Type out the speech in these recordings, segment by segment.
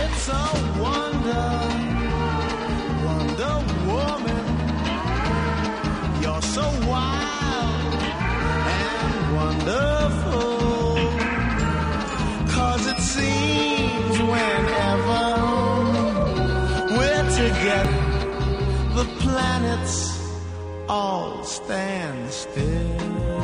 It's a wonder, Wonder Woman. You're so wild and wonderful. 'Cause it seems whenever we're together, the planets all stand still.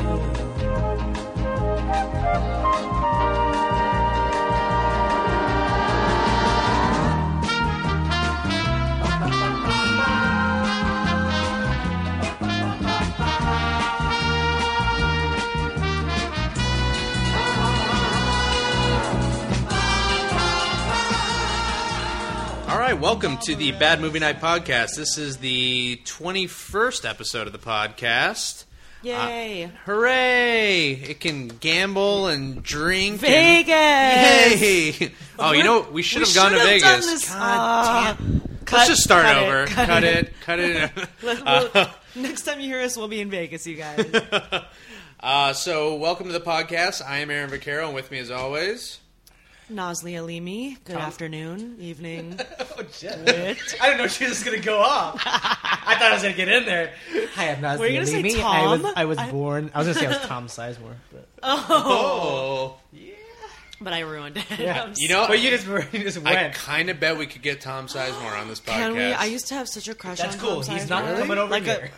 All right, welcome to the Bad Movie Night Podcast. This is the 21st episode of the podcast. Yay. Hooray! It can gamble and drink. Vegas! Yay! Oh, you know, we should have gone to Vegas. Done this. God damn. Let's just start over. Cut it. Next time you hear us, we'll be in Vegas, you guys. So, welcome to the podcast. I am Aaron Vaccaro, and with me as always... Nazli Alimi, good afternoon, evening. Oh, shit. I didn't know she was just going to go off. I thought I was going to get in there. Hi, I'm Nazli Were you gonna Alimi. say Tom? I was born... I was going to say I was Tom Sizemore. But... Oh. Yeah. But I ruined it. Yeah. I'm You know, But you just I went. kind of bet we could get Tom Sizemore on this podcast. Can we? I used to have such a crush That's on cool. Tom He's Sizemore. not coming over Like here.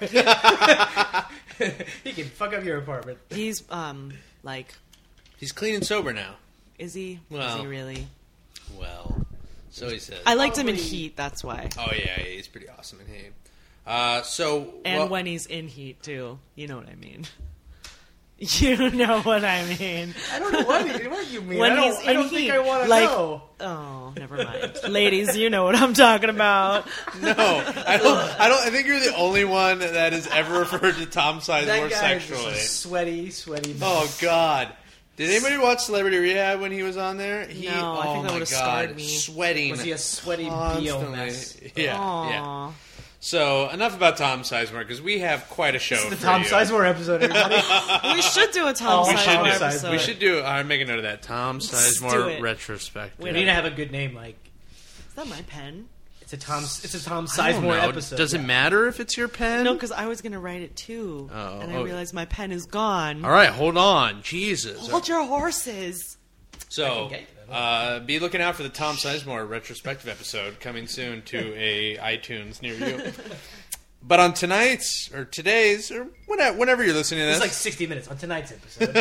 He can fuck up your apartment. He's, like, He's clean and sober now. is he? Well. Is he really? Well, so he says. I liked him in Probably- Heat, that's why. Oh yeah, he's pretty awesome in Heat. And when he's in Heat, too. You know what I mean. You know what I mean. I don't know what you mean. When I he's don't in think Heat, I want to like- know. Oh, never mind. Ladies, you know what I'm talking about. No, I don't. I think you're the only one that has ever referred to Tom Sizemore That guy is sexually. just sweaty. Oh God! Did anybody watch Celebrity Rehab when he was on there? No, I think that my would've God, scarred me. sweating. Was he a sweaty constantly. BO mess? Yeah, Aw. yeah. So enough about Tom Sizemore because we have quite a show. This is the for Tom you. Sizemore episode, everybody. We should do a Tom Oh, Sizemore Tom Sizemore. episode. We should do. I'm making note of that. Tom do Sizemore it. retrospective. We need to have a good name, like Is that my pen? it's a Tom I don't Sizemore know. episode. Does it matter if it's your pen? No, because I was going to write it too. Oh, and I oh. realized my pen is gone. All right, hold on. Jesus. Hold your horses. So, get you that. be looking out for the Tom Sizemore retrospective episode coming soon to a iTunes near you. But on tonight's, or today's, or whenever you're listening to this, It's like 60 minutes on tonight's episode.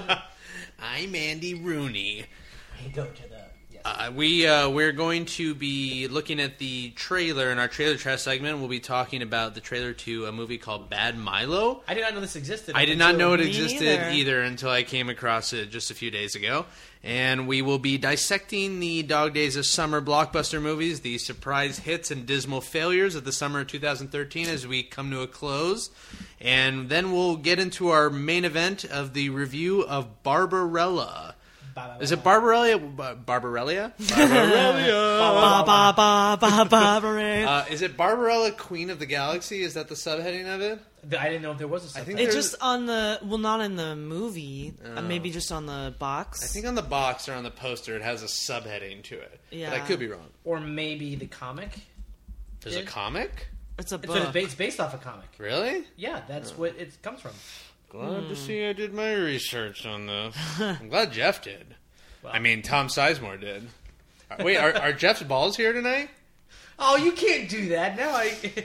I'm Andy Rooney. We go to the We're going to be looking at the trailer in our trailer trash segment. We'll be talking about the trailer to a movie called Bad Milo. I did not know this existed. I did not know it Me existed neither. either until I came across it just a few days ago. And we will be dissecting the dog days of summer blockbuster movies, the surprise hits and dismal failures of the summer of 2013 as we come to a close. And then we'll get into our main event of the review of Barbarella. Is it Barbarella? Barbarella? Ba ba ba ba ba ba. Is it Barbarella, Queen of the Galaxy? Is that the subheading of it? I didn't know if there was a I think subtitle. It's there's- just on the not in the movie. Maybe just on the box. I think on the box or on the poster it has a subheading to it. Yeah. But I could be wrong. Or maybe the comic. There's a Yeah. comic? it's a It's, book. it's based off a comic. Really? Yeah, that's what it comes from. Glad to see I did my research on this. I'm glad Jeff did. Well. I mean, Tom Sizemore did. Wait, are Jeff's balls here tonight? Oh, you can't do that. Now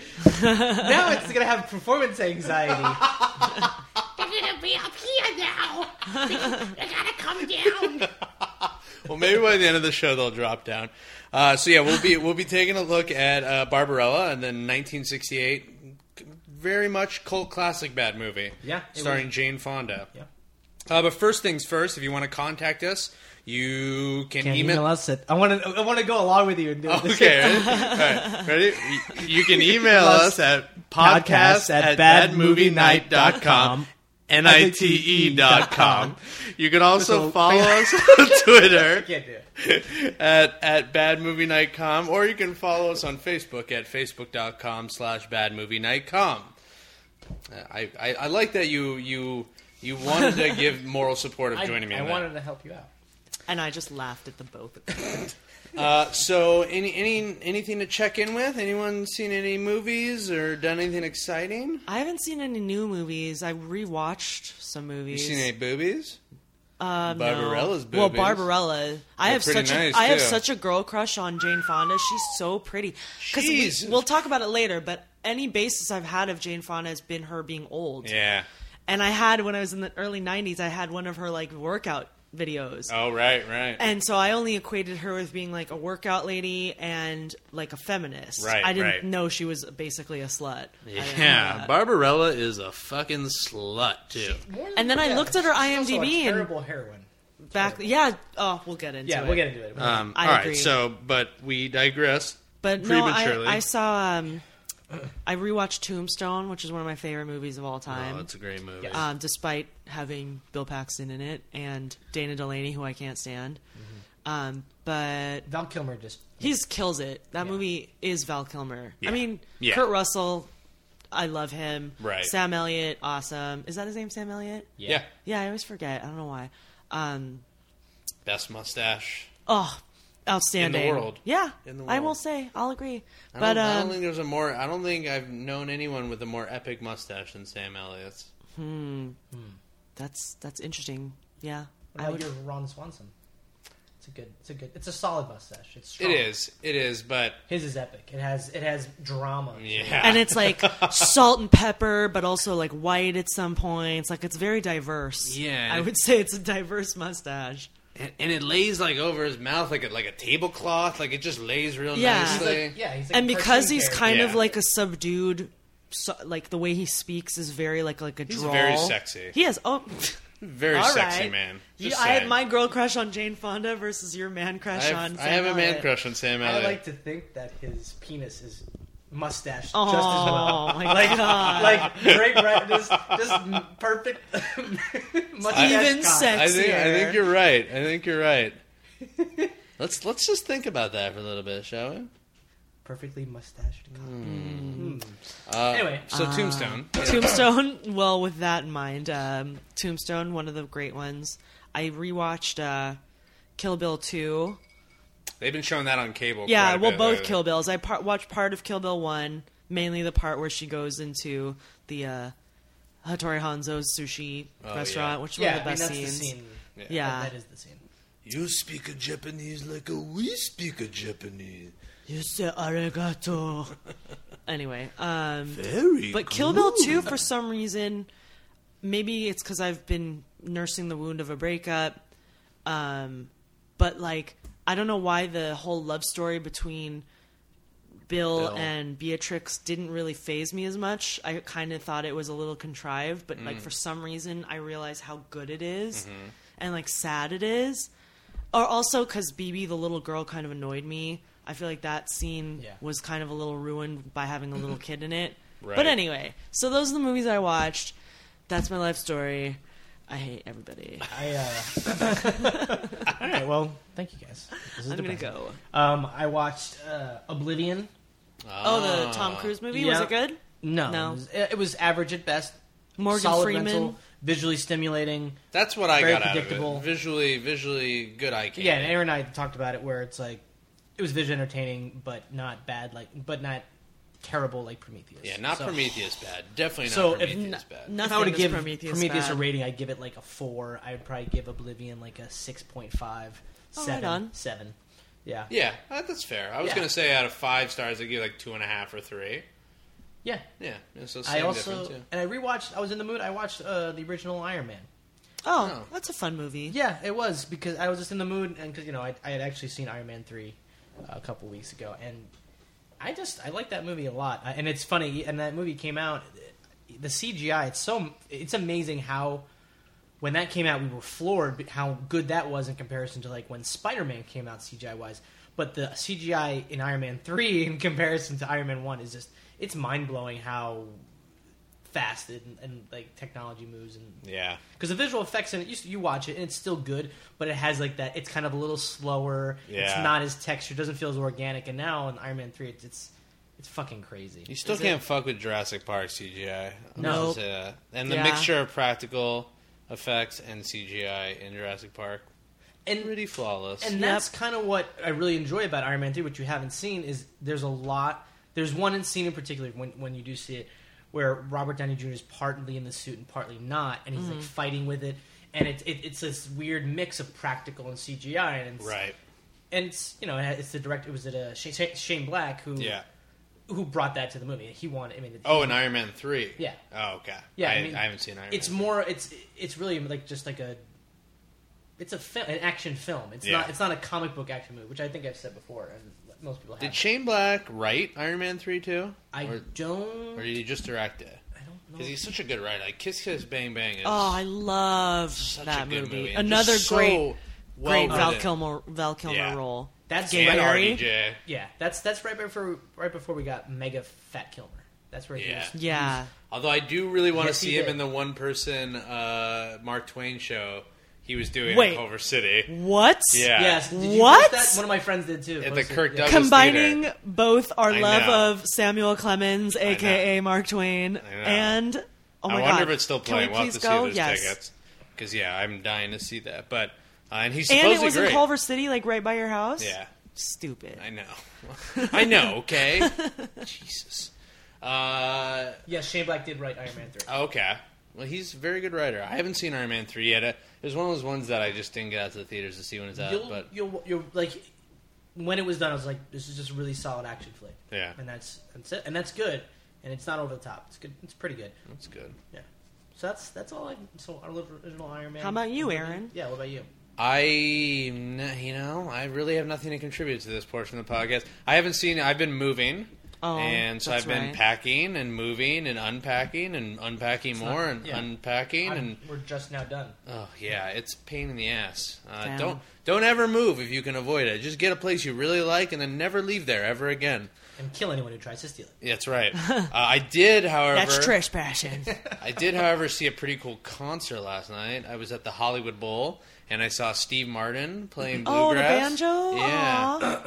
now it's gonna have performance anxiety. They're gonna be up here now. They gotta come down. Well, maybe by the end of the show they'll drop down. So yeah, we'll be taking a look at Barbarella and then 1968, very much cult classic bad movie. Yeah, it starring was. Jane Fonda. Yeah. But first things first, if you want to contact us, you can Can't email. email us at. I want to go along with you and do this. Okay, ready? All right, ready? You can email us at podcast@badmovienight.com, NITE.com. You can also follow us on Twitter Can't do it. at badmovienight.com, or you can follow us on Facebook at facebook.com/badmovienight.com. I like that you wanted to give moral support of joining me. I in that. wanted to help you out. And I just laughed at the both of them. So, anything to check in with? Anyone seen any movies or done anything exciting? I haven't seen any new movies. I rewatched some You movies. seen any boobies? No. Barbarella's boobies. Well, Barbarella. I have pretty such nice, I have too. such a girl crush on Jane Fonda. She's so pretty. Jesus. We'll talk about it later, but any basis I've had of Jane Fonda has been her being old. Yeah. And I had, when I was in the early 90s, I had one of her like workout videos. Oh, right. And so I only equated her with being like a workout lady and like a feminist. Right, I didn't right. know she was basically a slut. I didn't know Yeah, that. Barbarella is a fucking slut, too. And then I looked at her she's also a IMDb and terrible heroine. back. Yeah. Oh, we'll get into Yeah, it. we'll get into it. I All right, agree. so, but we digress. But no, prematurely. I saw. I rewatched Tombstone, which is one of my favorite movies of all time. Oh, it's a great movie. Yeah. Despite having Bill Paxton in it and Dana Delaney, who I can't stand. But Val Kilmer just he kills it. That movie is Val Kilmer. Yeah. I mean, Yeah. Kurt Russell, I love him. Right. Sam Elliott, awesome. Is that his name, Sam Elliott? Yeah. Yeah, I always forget. I don't know why. Best mustache. Oh, outstanding. In the world. Yeah, In the I will world. say. I'll agree. I don't think there's a more. I don't think I've known anyone with a more epic mustache than Sam Elliott's. That's interesting. Yeah. What about your Ron Swanson? It's a solid mustache. It's strong. It is, but His is epic. It has drama. yeah. And it's like salt and pepper, but also like white at some points. Like it's very diverse. Yeah. I would say it's a diverse mustache. and it lays like over his mouth like a tablecloth. Like it just lays real Yeah. nicely. He's like And a because cartoon he's character. kind of Yeah. like a subdued, like the way he speaks is very like a He's drawl. very sexy. He is. Oh, Very all sexy right. man. You, Just I had saying. my girl crush on Jane Fonda versus your man crush on Sam I have a man Elliott. crush on Sam I Elliott. like to think that his penis is mustached Oh just as well. my god! Like great, right? Just perfect. mustache Even cock. sex. I think Sexier. you're right. I think you're right. Let's just think about that for a little bit, shall we? Perfectly mustached cock. Anyway, so Tombstone. Tombstone. Well, with that in mind, Tombstone, one of the great ones. I rewatched Kill Bill 2. They've been showing that on cable. Yeah, quite a well, bit both lately. Kill Bills. I watched part of Kill Bill 1, mainly the part where she goes into the Hattori Hanzo's sushi restaurant, yeah. which is one of the that's best the scenes. scene. Yeah. That is the scene. You speak a Japanese like we speak a Japanese. You say arigato. Anyway, Very but Kill Bill 2, for some reason, maybe it's because I've been nursing the wound of a breakup, but like, I don't know why the whole love story between Bill and Beatrix didn't really faze me as much. I kind of thought it was a little contrived, but like for some reason I realized how good it is and like sad it is. Or also because BB, the little girl, kind of annoyed me. I feel like that scene was kind of a little ruined by having a little kid in it. Right. But anyway, so those are the movies I watched. That's my life story. I hate everybody. All right, well, thank you guys. This is I'm going to depressing. go. I watched Oblivion. Oh, the Tom Cruise movie? Was Yeah. it good? No, No. It was average at best. Morgan Solid Freeman. rental, visually stimulating. That's what I Very got out of predictable. it. Visually good eye candy. Yeah, and Aaron and I talked about it where it's like it was visually entertaining, but not bad, but not terrible like Prometheus. Yeah, not So- Prometheus bad. Definitely So not if Prometheus bad. If Nothing I were to was give Prometheus Prometheus a bad. rating, I'd give it like a 4. I would probably give Oblivion like a 6.5, Oh, 7, right on. 7. Yeah, Yeah, that's fair. I was Yeah. going to say out of 5 stars, I'd give like 2.5 or 3. yeah. Yeah, so I same also difference, yeah. and I rewatched. I was in the mood. I watched the original Iron Man. Oh, Oh. that's a fun movie. Yeah, it was because I was just in the mood, and because I had actually seen Iron Man 3 a couple weeks ago, and I like that movie a lot. And it's funny, and that movie came out, the CGI. It's amazing how when that came out, we were floored how good that was in comparison to like when Spider-Man came out CGI wise. But the CGI in Iron Man 3 in comparison to Iron Man 1 is just it's mind blowing how fast and like technology moves and Yeah. because the visual effects in it, you watch it and it's still good, but it has like that. It's kind of a little slower. Yeah. It's not as textured. Doesn't feel as organic. And now in Iron Man 3, it's fucking crazy. You still Is can't fuck with Jurassic Park CGI. I'm No. gonna say that. And the Yeah. mixture of practical effects and CGI in Jurassic Park. And pretty flawless. And that's kind of what I really enjoy about Iron Man 3, which you haven't seen, is there's one scene in particular when you do see it where Robert Downey Jr. is partly in the suit and partly not, and he's like fighting with it, and it's this weird mix of practical and CGI, and right. And it's it's the director. Was it Shane Black who brought that to the movie? He wanted. In Iron Man 3. Yeah. Oh, okay. Yeah, I haven't seen Iron Man. It's more. It's really like just like a. It's an action film. It's not a comic book action movie, which I think I've said before, and most people have. Did Shane Black write Iron Man 3 too? Or did he just direct it? I don't know. Because he's such a good writer. Like Kiss Kiss Bang Bang is. Oh, I love such that a good movie. Another Just great well Val written. Kilmer role. That's Gay And Barry. RDJ. Yeah, that's right before we got Mega Fat Kilmer. That's where he was. Yeah. Although I do really want to Yes, he see him did. in the one-person Mark Twain show he was doing Wait. in Culver City. What? Yeah. Yes. Did you What? post that? One of my friends did too. At the Posted- Kirk yeah. Douglas Combining Theater. both our I love know. of Samuel Clemens, a.k.a. Mark Twain, I know. and oh my I God. wonder if it's still playing. Can We'll we have to please see go? those Yes. tickets. Because, I'm dying to see that. But and he's And supposedly it was great. in Culver City, like right by your house? Yeah. Stupid. I know. I know, okay? Jesus. Yeah, Shane Black did write Iron Man 3. Okay. Well, he's a very good writer. I haven't seen Iron Man 3 yet. It was one of those ones that I just didn't get out to the theaters to see when it's out. But You'll like when it was done. I was like, this is just a really solid action flick. Yeah. and that's it, and that's good, and it's not over the top. It's good. It's pretty good. that's good. Yeah. So that's all. So our original Iron Man. How about you, Aaron? Yeah. What about you? I really have nothing to contribute to this portion of the podcast. I haven't seen. I've been moving, and so that's I've been right. packing and moving and unpacking more and yeah. unpacking and. We're just now done. Oh yeah, it's a pain in the ass. Damn. Don't ever move if you can avoid it. Just get a place you really like and then never leave there ever again. And kill anyone who tries to steal it. That's right. I did, however. That's Trish Passion. I did, however, see a pretty cool concert last night. I was at the Hollywood Bowl, and I saw Steve Martin playing Oh, the bluegrass. banjo? Yeah.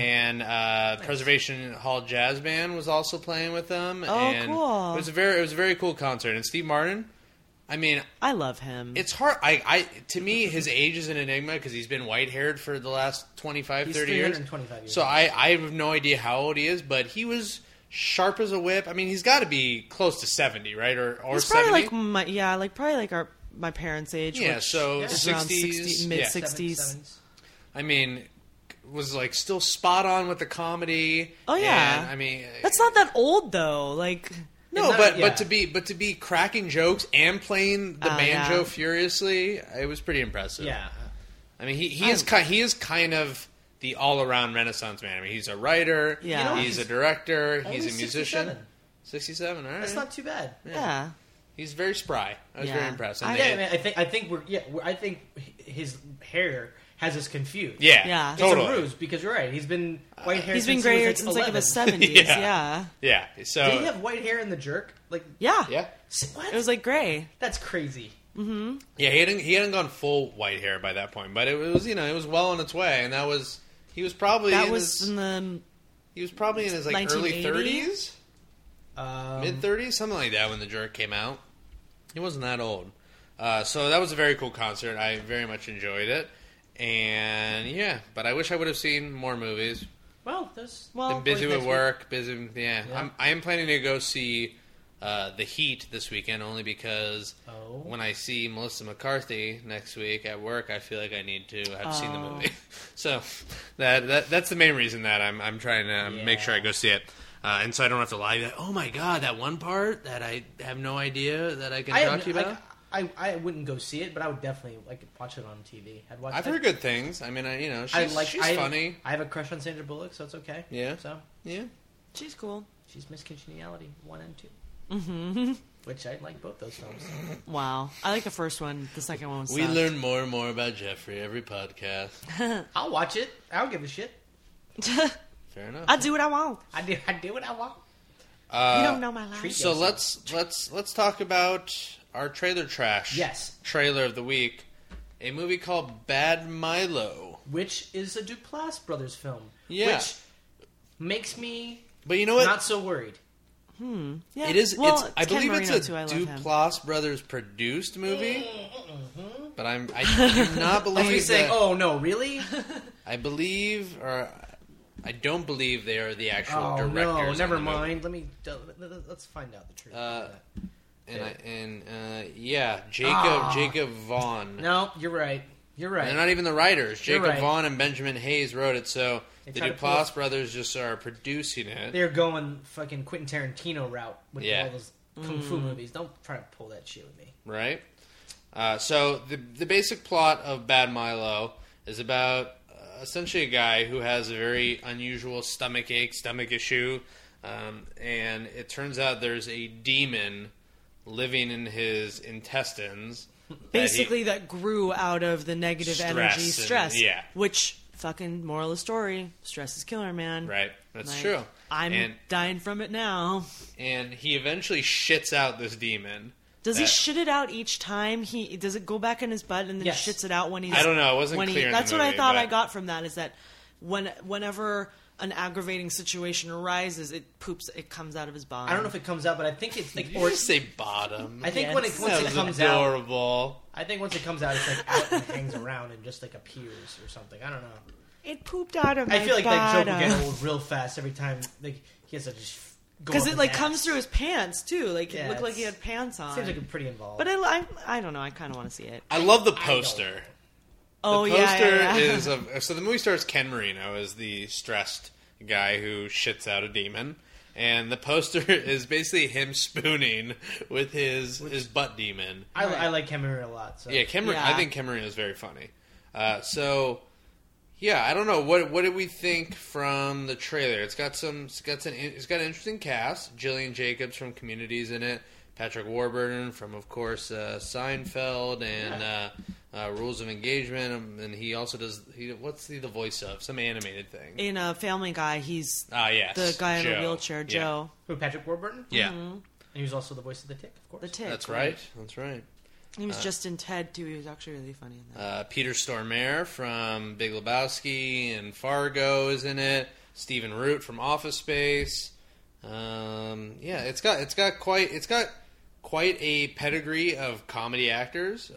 And Preservation Hall Jazz Band was also playing with them. Oh, and cool. It was a very cool concert. And Steve Martin, I mean, I love him. it's hard. To me, his age is an enigma because he's been white-haired for the last 25, He's 30 years. 325 years So old. I have no idea how old he is, but he was sharp as a whip. I mean, he's got to be close to 70, right? Or He's 70? probably like my parents' age. Yeah, which so is around 60s, mid yeah. 60s. 70s. I mean, was like still spot on with the comedy. Oh, yeah. And, I mean, That's not that old though. Like no, It's not- but to be cracking jokes and playing the Oh, banjo yeah. furiously, it was pretty impressive. Yeah. I mean, he is kind of the all around Renaissance man. I mean, he's a writer. Yeah. He's a director. Only He's a musician. 67. 67. All right. That's not too bad. yeah. He's very spry. I was Yeah. very impressed. And I- they- Yeah, man, I think his hair has us confused. yeah, Yeah. It's totally. a ruse because you're right. He's been white hair. He's been since gray he haired was since like in the 11. 70s. Yeah. Yeah. Yeah. So Did he have white hair in The Jerk? Like, Yeah. yeah. what? It was like gray. That's crazy. Yeah, he hadn't gone full white hair by that point, but it was it was well on its way, and he was probably That in was his, in the he was probably in his like early 1980? 30s, mid 30s, something like that when The Jerk came out. He wasn't that old, so that was a very cool concert. I very much enjoyed it, and yeah, but I wish I would have seen more movies. Well, there's Been busy next with work, busy. Yeah, Yeah. I am planning to go see The Heat this weekend only because Oh. when I see Melissa McCarthy next week at work, I feel like I need to have seen the movie. So that's the main reason that I'm trying to make sure I go see it, and so I don't have to lie. That oh my god, that one part that I have no idea that I can talk to you about. I wouldn't go see it, but I would definitely watch it on TV. I've heard good things. I mean, she's funny. I have a crush on Sandra Bullock, so it's okay. Yeah. So Yeah. She's cool. she's Miss Congeniality 1 and 2. Mm-hmm. Which I like both those films. Wow. I like the first one. The second one was We sucked. learn more and more about Jeffrey every podcast. I'll watch it. I don't give a shit. Fair enough. I do what I want. I do what I want. You don't know my life. treat- So let's talk about our trailer trash. Yes. Trailer of the week. A movie called Bad Milo. Which is a Duplass Brothers film. Yeah. Which makes me But you know what? not so worried. Yeah. It is. Well, I Ken believe Marino it's too. I a love him. Duplass Brothers produced movie. but I do not Like believe me saying, that- "Oh no, really?" I believe, or I don't believe they are the actual Oh directors. no, on never the movie. mind. Let's find out the truth. Jacob Vaughn. No, you're right. You're right. They're not even the writers. You're Jacob right. Vaughn and Benjamin Hayes wrote it, so They the tried to pull Duplass brothers just are producing it. They're going fucking Quentin Tarantino route with Yeah. all those kung fu movies. Don't try to pull that shit with me. Right? So the basic plot of Bad Milo is about essentially a guy who has a very unusual stomach issue, and it turns out there's a demon living in his intestines. Basically, that grew out of the negative Stress energy, and- stress. yeah. Which, fucking moral of the story, stress is killer, man. Right, that's Like, true. I'm dying from it now. And he eventually shits out this demon. Does he that- shit it out each time? Does it go back in his butt and then Yes. shits it out when he's? I don't know. It wasn't clear in the That's what I movie, thought but- I got from that. Is that whenever an aggravating situation arises, it comes out of his body. I don't know if it comes out, but I think it's like, Did you or just say bottom? I think Yes. once that it was comes out, adorable. I think once it comes out, it's like out and hangs around and just like appears or something. I don't know. It pooped out of my I feel like that joke will bottom. get old real fast every time. Like he has to just go Because up it his like ass. comes through his pants too. Like Yeah, it looked like he it's- had pants on. Seems like it's pretty involved. But I don't know. I kind of want to see it. I love the poster. Oh The yeah, poster yeah, yeah. is of so the movie stars Ken Marino as the stressed guy who shits out a demon, and the poster is basically him spooning with his butt demon. I like Cameron a lot. So. Yeah, Yeah. I think Ken Marino is very funny. So yeah, I don't know what did we think from the trailer. It's got an interesting cast. Gillian Jacobs from Community's in it. Patrick Warburton from, of course, Seinfeld and Rules of Engagement, and he also does. What's the voice of some animated thing? In a Family Guy, he's Yes, the guy in Joe. a wheelchair, Yeah. Joe. Who, Patrick Warburton? Yeah, And he was also the voice of the Tick, of course. The Tick. that's right. That's right. He was just in Ted too. He was actually really funny in that. Peter Stormare from Big Lebowski and Fargo is in it. Stephen Root from Office Space. It's got quite a pedigree of comedy actors.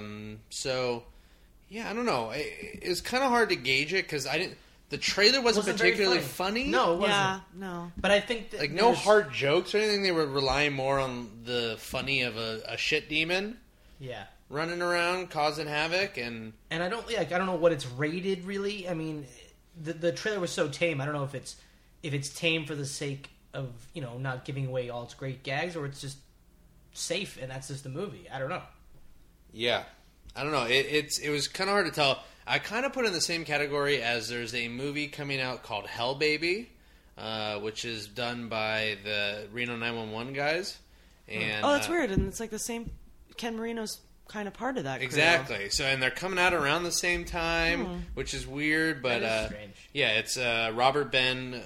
So yeah, I don't know. It's kind of hard to gauge it because the trailer wasn't very particularly funny. No, it wasn't. Yeah, no. But I think that Like no hard jokes or anything. They were relying more on the funny of a shit demon Yeah. running around causing havoc and. And I don't know what it's rated really. I mean, the trailer was so tame. I don't know if it's tame for the sake of not giving away all its great gags, or it's just safe and that's just the movie. I don't know. Yeah, I don't know. It was kind of hard to tell. I kind of put it in the same category as there's a movie coming out called Hell Baby, which is done by the Reno 911 guys. And Oh, that's weird. And it's like the same. Ken Marino's kind of part of that. Crew. Exactly. So, and they're coming out around the same time, which is weird. But That is strange. yeah, it's Robert Ben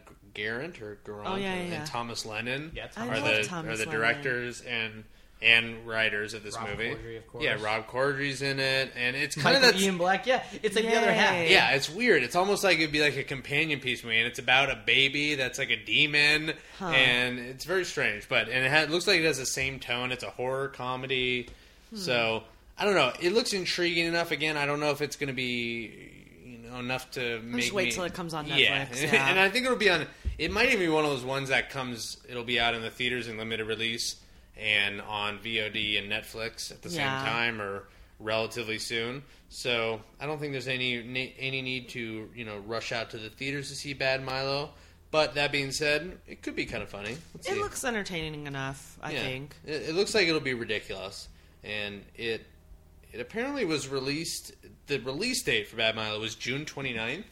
Garant or Garant Oh, yeah, and yeah. Thomas Lennon Yeah, I are love the Thomas are the Lennon. directors and writers of this Rob movie. Corddry, of course. Yeah, Rob Corddry's in it, and it's kind of Michael that. Ian Black. Yeah, it's like the other half. Yay. Yeah, it's weird. It's almost like it'd be like a companion piece movie, and it's about a baby that's like a demon, and it's very strange. But it looks like it has the same tone. It's a horror comedy, so I don't know. It looks intriguing enough. Again, I don't know if it's going to be enough to make Just wait me. till it comes on Yeah, Netflix. Yeah. and I think it'll be on. It might even be one of those ones that comes. It'll be out in the theaters in limited release and on VOD and Netflix at the same Yeah. time or relatively soon. So I don't think there's any need to rush out to the theaters to see Bad Milo. But that being said, it could be kind of funny. Let's It see. looks entertaining enough, I think. It looks like it'll be ridiculous, and it apparently was released. The release date for Bad Milo was June 29th.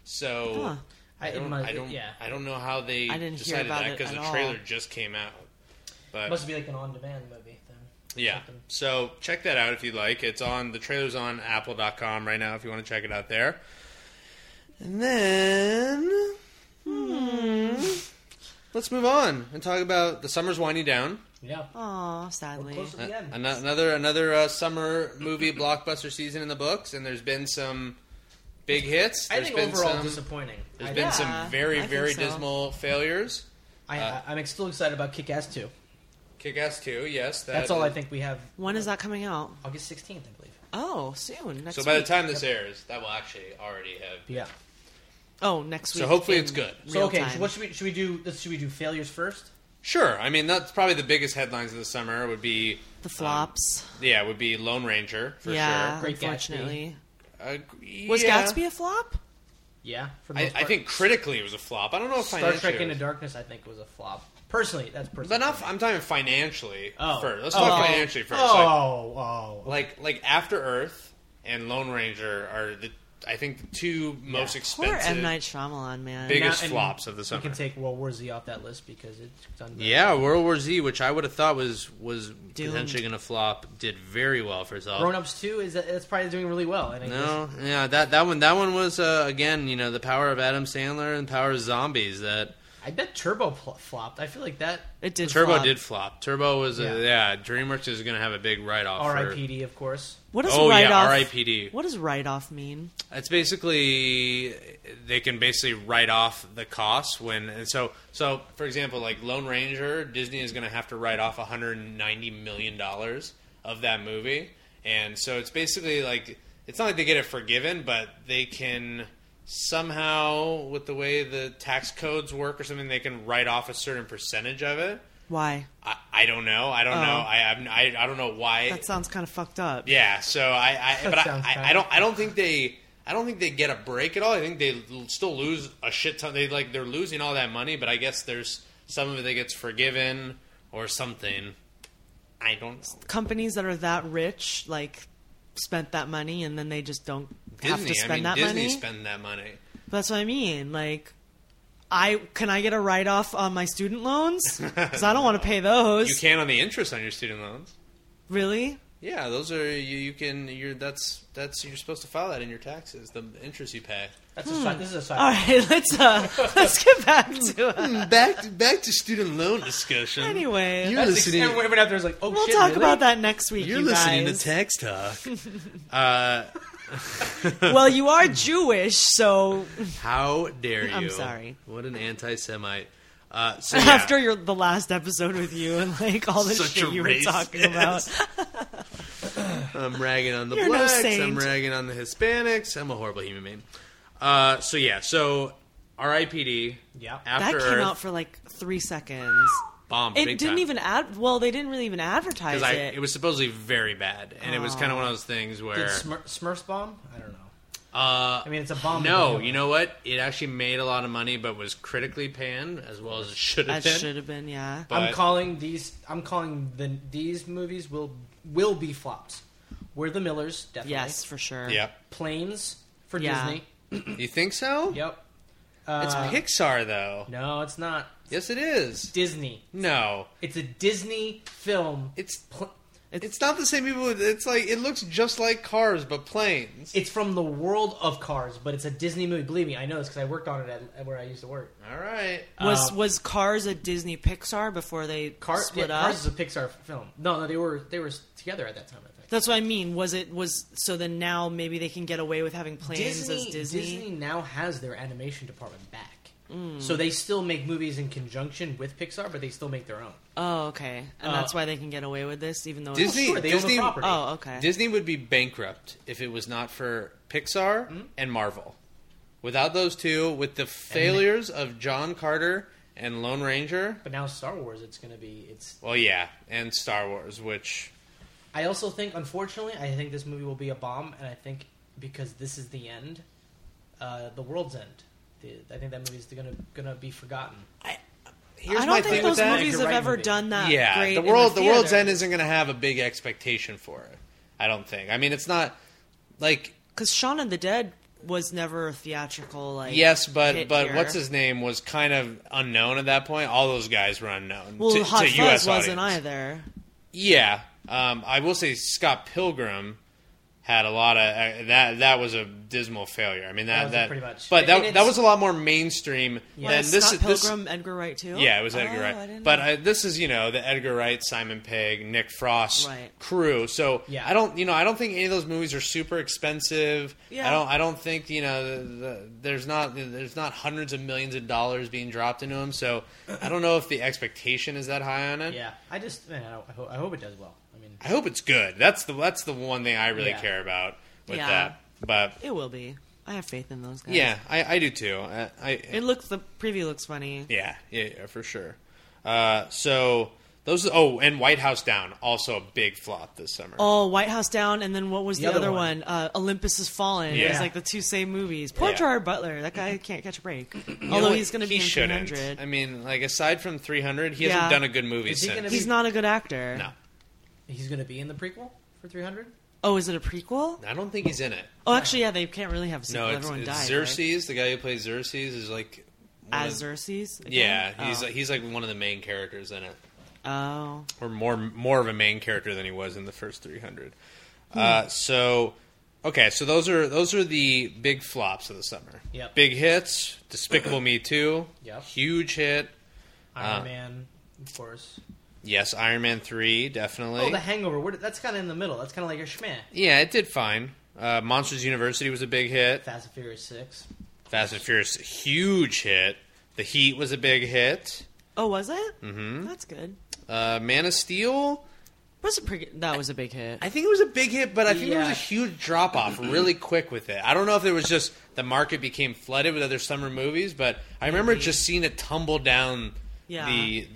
So Huh. I don't know how they I didn't hear decided about that it because at the all. trailer just came out. But Must be like an on-demand movie then. yeah, Something. so check that out if you'd like. The trailer's on Apple.com right now if you want to check it out there. And then let's move on and talk about the summer's winding down. Yeah. Aw, sadly. Close to the end. Another summer movie blockbuster season in the books, and there's been some big hits. I think There's been overall some, disappointing. There's I been Yeah, some very I think very so. dismal failures. I'm still excited about Kick-Ass 2. Kick-Ass 2, yes. That's all I think we have. When is that coming out? August 16th, I believe. Oh, soon. Next So by the week. time this airs, that will actually already have... Yeah. Oh, next week. So hopefully in it's good. So real okay, time. what should we do? Should we do failures first? Sure. I mean, that's probably the biggest headlines of the summer would be... The flops. would be Lone Ranger, for yeah, sure. Great unfortunately. Was Was Gatsby a flop? Yeah, for the I most part. think critically it was a flop. I don't know if Star financially Trek it Into was. Darkness, I think, was a flop. Personally, that's personally. But not, I'm talking financially Oh. first. Let's talk financially first. Like After Earth and Lone Ranger are I think the two most Poor expensive, M. Night Shyamalan, man. biggest And flops of the We summer. can take World War Z off that list because it's done. very Yeah, well. World War Z, which I would have thought was Doomed. potentially going to flop, did very well for itself. Grown Ups 2 it's probably doing really well. And I No, yeah, that one was again, the power of Adam Sandler and power of zombies. That I bet Turbo flopped. I feel like that. It did Turbo flop. did flop. Turbo was Yeah. DreamWorks is going to have a big write off. R.I.P.D. of course. What does Oh write yeah, off? R.I.P.D. What does write off mean? It's basically they can basically write off the costs so for example, like Lone Ranger, Disney is going to have to write off $190 million of that movie, and so it's basically like it's not like they get it forgiven, but they can somehow, with the way the tax codes work or something, they can write off a certain percentage of it. Why? I don't know. I don't know. I don't know why. That sounds kind of fucked up. Yeah, so sounds I don't think they get a break at all. I think they still lose a shit ton. They're losing all that money, but I guess there's some of it that gets forgiven or something. I don't know. Companies that are that rich, like, spent that money and then they just don't have to spend that Disney money. spend that money. That's what I mean. Like, can I get a write off on my student loans? Because I don't want to pay those. You can on the interest on your student loans. Really? Yeah, those are you can. You're supposed to file that in your taxes. The interest you pay. That's a side. This is a side. All right, let's get back to Back to student loan discussion. Anyway. You're listening. Everyone out there is like, oh We'll shit, talk really? about that next week. You're you listening guys. to Tax Talk. Well, you are Jewish, so How dare you? I'm sorry. What an anti-Semite. So after the last episode with you and like all the Such shit a you were racist. talking about, I'm ragging on the You're no blacks. saint. I'm ragging on the Hispanics. I'm a horrible human being. So R.I.P.D. Yeah. After that came Earth out for like 3 seconds. bombed It big didn't time. even they didn't really even advertise because it. it was supposedly very bad, and it was kind of one of those things Did where Smurfs bomb? I don't know. I mean, it's a bomb. No, you know what? It actually made a lot of money, but was critically panned as well as it should have That been. should have been, yeah. But I'm calling these movies will be flops. We're the Millers, definitely. Yes, for sure. yeah, Planes for Yeah. Disney. you think so? Yep. It's Pixar though. No, it's not. Yes, it is. Disney. No, It's a Disney film. it's not the same people. It's like it looks just like Cars, but planes. It's from the world of Cars, but it's a Disney movie. Believe me, I know this because I worked on it at where I used to work. All right. Was Cars a Disney Pixar before they split up? Cars is a Pixar film. No, they were together at that time. I think. That's what I mean. So then now maybe they can get away with having planes as Disney? Disney now has their animation department back. So they still make movies in conjunction with Pixar, but they still make their own. Oh, okay. And that's why they can get away with this, even though Disney- Sure, they own the Disney- property. Oh, okay. Disney would be bankrupt if it was not for Pixar and Marvel. Without those two, with the failures of John Carter and Lone Ranger, But now Star Wars, it's well, yeah, and Star Wars, which I also think, unfortunately, I think this movie will be a bomb, and I think because this is the end, the world's end. I think that movie's gonna be forgotten. here's I my don't thing think with those that. movies You're have right, ever movie. done that Yeah, great the in world's theater. end isn't going to have a big expectation for it. I don't think. I mean, it's not like Because Shaun of the Dead was never a theatrical, like, yes, but hit but here. what's his name was kind of unknown at that point. All those guys were unknown. Well, to, Hot to Fuzz U.S. wasn't audience. either. Yeah, I will say Scott Pilgrim had a lot of that was a dismal failure. I mean that pretty much. but And that was a lot more mainstream than Was this. Scott Pilgrim, Edgar Wright too? Yeah, it was Edgar I Wright. didn't But know. this is the Edgar Wright, Simon Pegg, Nick Frost Right. crew. So Yeah. I don't think any of those movies are super expensive. Yeah. I don't think there's not hundreds of millions of dollars being dropped into them. So I don't know if the expectation is that high on it. Yeah, I hope it does well. I mean, I hope it's good. That's the one thing I really Yeah. care about with Yeah. that. But It will be. I have faith in those guys. yeah, I do too. The preview looks funny. Yeah, for sure. So those. Oh, and White House Down, also a big flop this summer. Oh, White House Down, and then what was the The other other one. one? Olympus Has Fallen. It Yeah. was like the two same movies. Poor Yeah. Gerard Butler. That guy can't catch a break. You know Although what? he's going to be He in shouldn't. 300. I mean, like aside from 300, he Yeah. hasn't done a good movie Is he since. gonna He's not a good actor. No, he's going to be in the prequel for 300. Oh, is it a prequel? I don't think he's in it. Oh, actually, yeah, they can't really have a sequel. No, Everyone it's died. Xerxes. The guy who plays Xerxes is like one Right? As of- Xerxes? Yeah, Again? he's like one of the main characters in it, Oh. or more of a main character than he was in the first 300. Hmm. So those are the big flops of the summer. Yep. Big hits: Despicable Me 2, Yep. huge hit. Iron Man, of course. Yes, Iron Man 3, definitely. Oh, The Hangover. That's kind of in the middle. That's kind of like your schmeh. Yeah, it did fine. Monsters University was a big hit. Fast and Furious 6. Fast and Furious, huge hit. The Heat was a big hit. Oh, was it? Mm-hmm. That's good. Man of Steel, That was a big hit. I think it was a big hit, but I think there was Yeah. a huge drop off really quick with it. I don't know if it was just the market became flooded with other summer movies, but I remember just seeing it tumble down Yeah.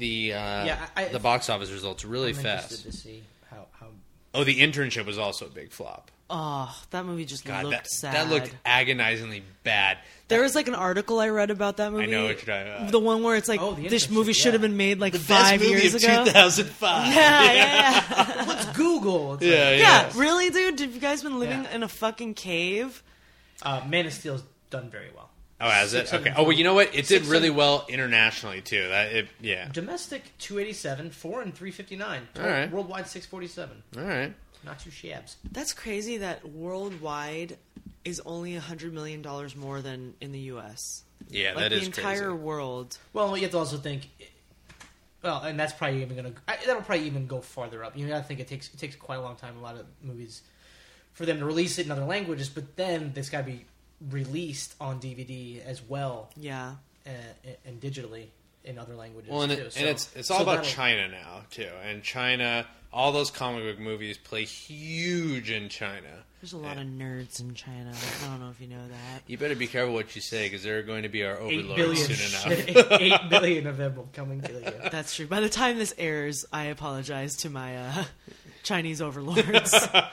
the box office results really I'm fast. interested to see how Oh, The Internship was also a big flop. Oh, that movie just God, looked that sad. looked agonizingly bad. There was like an article I read about that movie. I know what you're talking about. The one where it's like, Oh, The this Internship, movie should have yeah. been made like Best 5 movie years of ago. 2005. Yeah. What's Google? It's Yeah, like, Yeah, really, dude? Have you guys been living Yeah. in a fucking cave? Man of Steel's done very well. Oh, has it? 600. Okay. Oh, well, you know what? It did 600. really well internationally too. Yeah. Domestic 287, foreign 359, All right. worldwide 647. All right. Not too shabs. That's crazy that worldwide is only $100 million more than in the U.S. Yeah, Like that the is entire crazy. world. Well, you have to also think. Well, and that's probably even going to. That'll probably even go farther up. You got to think it takes quite a long time. A lot of movies for them to release it in other languages, but then it's got to be released on DVD as well Yeah. and digitally in other languages Well, and, too. it's all about that'll- China now too, and China. All those comic book movies play huge in China. There's a lot of nerds in China. I don't know if you know that. You better be careful what you say because they're going to be our 8 overlords billion, soon enough. 8 billion of them will come and kill you. That's true. By the time this airs, I apologize to my Chinese overlords.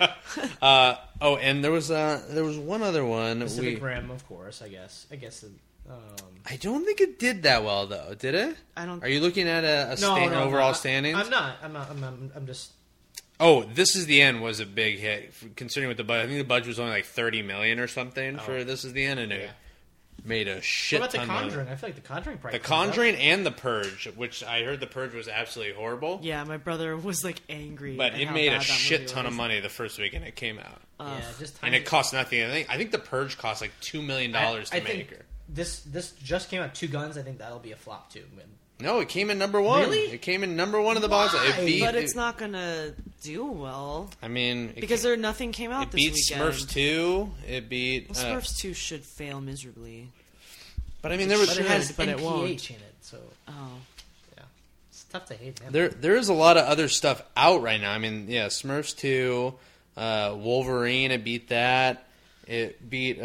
Oh, and there was one other one. Pacific Rim, of course. I guess. I don't think it did that well though. Did it? I don't. Are you looking at overall standings? I'm not. I'm just. Oh, This Is the End was a big hit considering what the budget. I think the budget was only like 30 million or something for This Is the End, and it made a shit What about ton The of Conjuring? I feel like The Conjuring probably. The comes up. Conjuring and The Purge, which I heard The Purge was absolutely horrible. Yeah, my brother was like angry. But at it how made bad a that shit movie ton of was. money the first weekend it came out, Yeah, just and it cost nothing. I think The Purge cost like $2 million to I make. think this just came out. Two Guns. I think that'll be a flop too. No, it came in number one. Really? It came in number one of the box. Why? It beat. But it's not gonna do well I mean, because nothing came out it this beat weekend. Smurfs 2. It beat. Well, Smurfs 2 should fail miserably. But I mean, there was But it has but it NPH won't. in it, so Oh, yeah, it's tough to hate. Man. there is a lot of other stuff out right now. I mean, yeah, Smurfs 2, Wolverine. It beat that. It beat.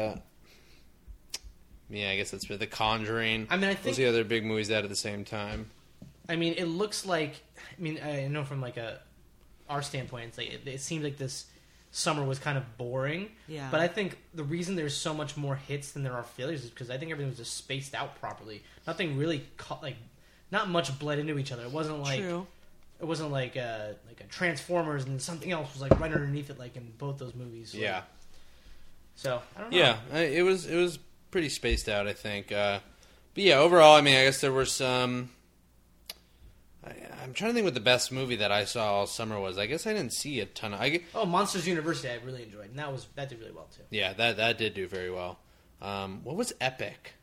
Yeah, I guess that's The Conjuring. I mean, I those think- are the other big movies that at the same time. I mean, it looks like. I mean, I know from like our standpoint, it's like it seems like this summer was kind of boring. Yeah. But I think the reason there's so much more hits than there are failures is because I think everything was just spaced out properly. Nothing really not much bled into each other. It wasn't like true. it wasn't like a Transformers and something else was like right underneath it, like in both those movies. Yeah. So I don't know. Yeah, it was pretty spaced out, I think. But yeah, overall, I mean, I guess there were some. I'm trying to think what the best movie that I saw all summer was. I guess I didn't see a ton of... Monsters University I really enjoyed, and that did really well too. Yeah, that did do very well. What was Epic?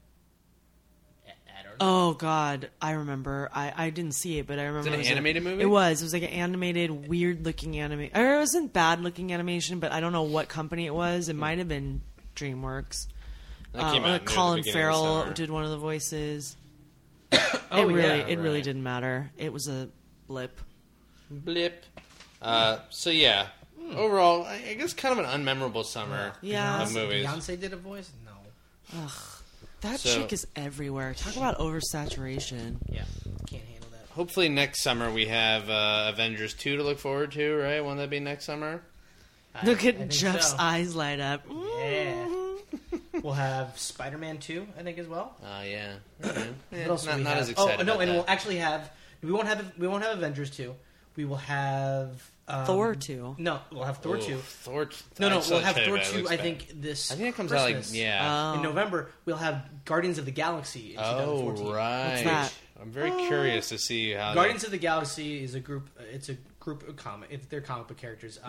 I don't know. Oh God, I remember. I didn't see it, but I remember. Was it an animated movie? It was. It was like an animated, weird-looking anime. Or it wasn't bad-looking animation, but I don't know what company it was. It might have been DreamWorks. That came out near the Colin beginning of the Farrell summer. did one of the voices. Oh, it yeah, really right. didn't matter. It was a blip. Blip. So yeah, overall, I guess kind of an unmemorable summer Yeah. of movies. Beyonce did a voice? No. That So- chick is everywhere. Talk about oversaturation. Yeah, can't handle that. Hopefully next summer we have Avengers 2 to look forward to, right? Won't that be next summer? Look I at think Jeff's so. eyes light up. Yeah. We'll have Spider-Man 2, I think, as well. Yeah. What Yeah, else will we not have? as excited no, about and that. we'll actually have. We won't have Avengers 2. We will have Thor 2. No, we'll have Thor Ooh, 2. Thor. No, I saw we'll have the trailer, Thor but it 2. looks I bad. think this. I think it comes out like Christmas. yeah. In November, we'll have Guardians of the Galaxy in 2014. Oh right. What's that? I'm very curious to see how. Guardians of the Galaxy is a group. It's a group of they're comic book characters,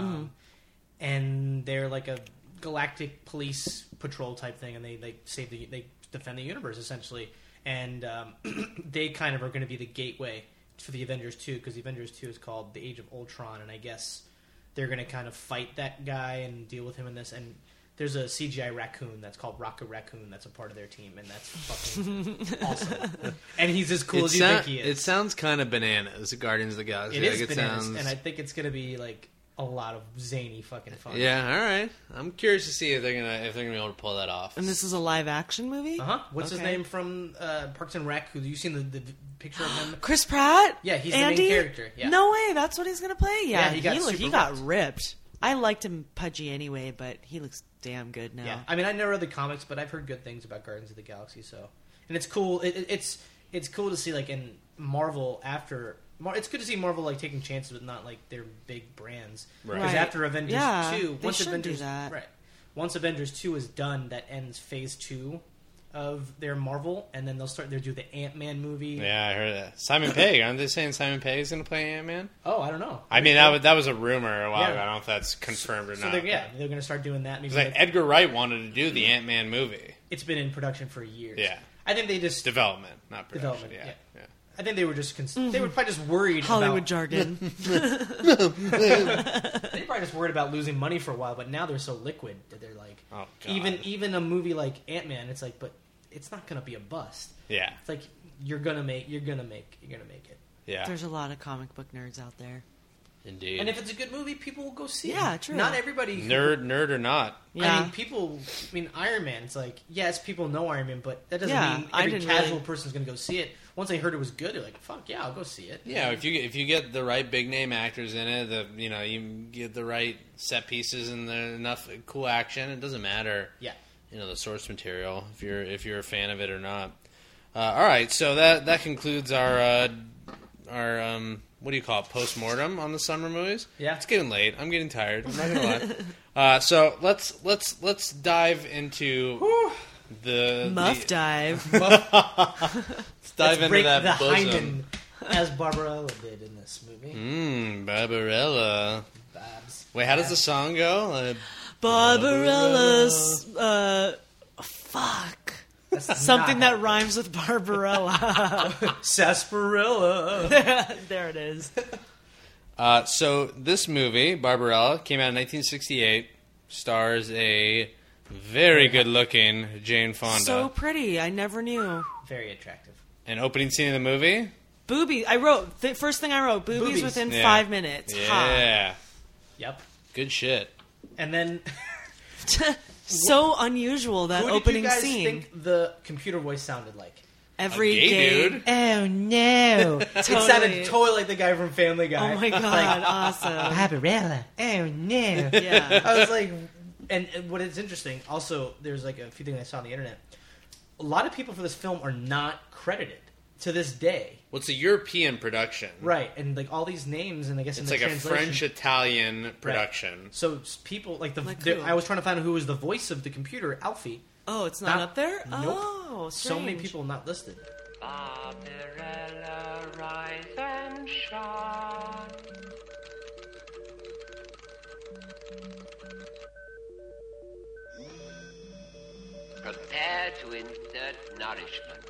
and they're like a galactic police patrol type thing, and they defend the universe essentially, and they kind of are going to be the gateway for the Avengers 2 because the Avengers 2 is called the Age of Ultron, and I guess they're going to kind of fight that guy and deal with him in this. And there's a CGI raccoon that's called Rocket Raccoon that's a part of their team, and that's fucking awesome. And he's as cool as you think he is. It sounds kind of bananas. Guardians of the Galaxy. It is Like, bananas, sounds... and I think it's going to be like a lot of zany fucking fun. Yeah. All right. I'm curious to see if they're gonna be able to pull that off. And this is a live action movie? What's his Okay. name from Parks and Rec? Who you seen the picture of him? Chris Pratt? Yeah, he's the main Andy? character, yeah. No way, that's what he's going to play? Yeah, Yeah, he got he super got ripped. ripped. I liked him pudgy anyway, but he looks damn good now. Yeah, I mean I never read the comics, but I've heard good things about Guardians of the Galaxy. So, and it's cool. It's cool to see like in Marvel after. It's good to see Marvel like taking chances with not like their big brands. Right. Because Right. after Avengers Yeah, 2, they once should do Avengers that. right, once Avengers 2 is done, that ends Phase 2 of their Marvel, and then they'll do the Ant-Man movie. Yeah, I heard that. Simon Pegg. Aren't they saying Simon Pegg is going to play Ant-Man? Oh, I don't know. I mean, that was a rumor a while Yeah. ago. I don't know if that's confirmed or So not. they're going to start doing that. Maybe Because like, Edgar Wright wanted to do the Ant-Man movie. it's been in production for years. Yeah. I think they just Development, not production. Development, Yeah. yeah. I think they were just they were probably just worried Hollywood about, jargon. they were probably just worried about losing money for a while, but now they're so liquid that they're like Oh, God. even a movie like Ant-Man, it's like, but it's not going to be a bust. Yeah. It's like you're going to make it. Yeah. There's a lot of comic book nerds out there. Indeed. And if it's a good movie, people will go see it. Yeah, true. Not everybody Nerd or not. Yeah. I mean, Iron Man, it's like, yes, people know Iron Man, but that doesn't Yeah, mean I every didn't casual really- person's going to go see it. Once they heard it was good, they're like, fuck yeah, I'll go see it. Yeah, if you get the right big name actors in it, you get the right set pieces and enough cool action, it doesn't matter. Yeah. The source material if you're a fan of it or not. All right, so that concludes our what do you call it, post-mortem on the summer movies. Yeah. It's getting late. I'm getting tired. I'm not gonna lie. So let's dive into the Muff dive. Let's dive Let's into break that the bosom. hymen, as Barbarella did in this movie. Barbarella. Babs. Wait, how does the song go? Barbarella's, fuck. That's Something not that rhymes with Barbarella. sarsaparilla. There it is. So this movie, Barbarella, came out in 1968. Stars a very good-looking Jane Fonda. So pretty. I never knew. Very attractive. An opening scene of the movie. Boobies. I wrote, first thing I wrote, boobies. Within Yeah. 5 minutes. Hot. Yeah, Yep. good shit. And then, So unusual, that who opening did you guys scene. think the computer voice sounded like? Every A gay gay dude. Oh no! It sounded totally like the guy from Family Guy. Oh my god, Like, awesome. Barbarella. Oh no! Yeah. I was like, and what is interesting, also, there's like a few things I saw on the internet. A lot of people for this film are not credited to this day. Well, it's a European production. Right, and like all these names, and I guess It's in like the a translation, French-Italian production. Right. So people like Like who? I was trying to find out who was the voice of the computer, Alfie. Oh, it's not up there? Nope. Oh, So many strange. people not listed. Barbarella, rise and shine. Prepare to insert nourishment.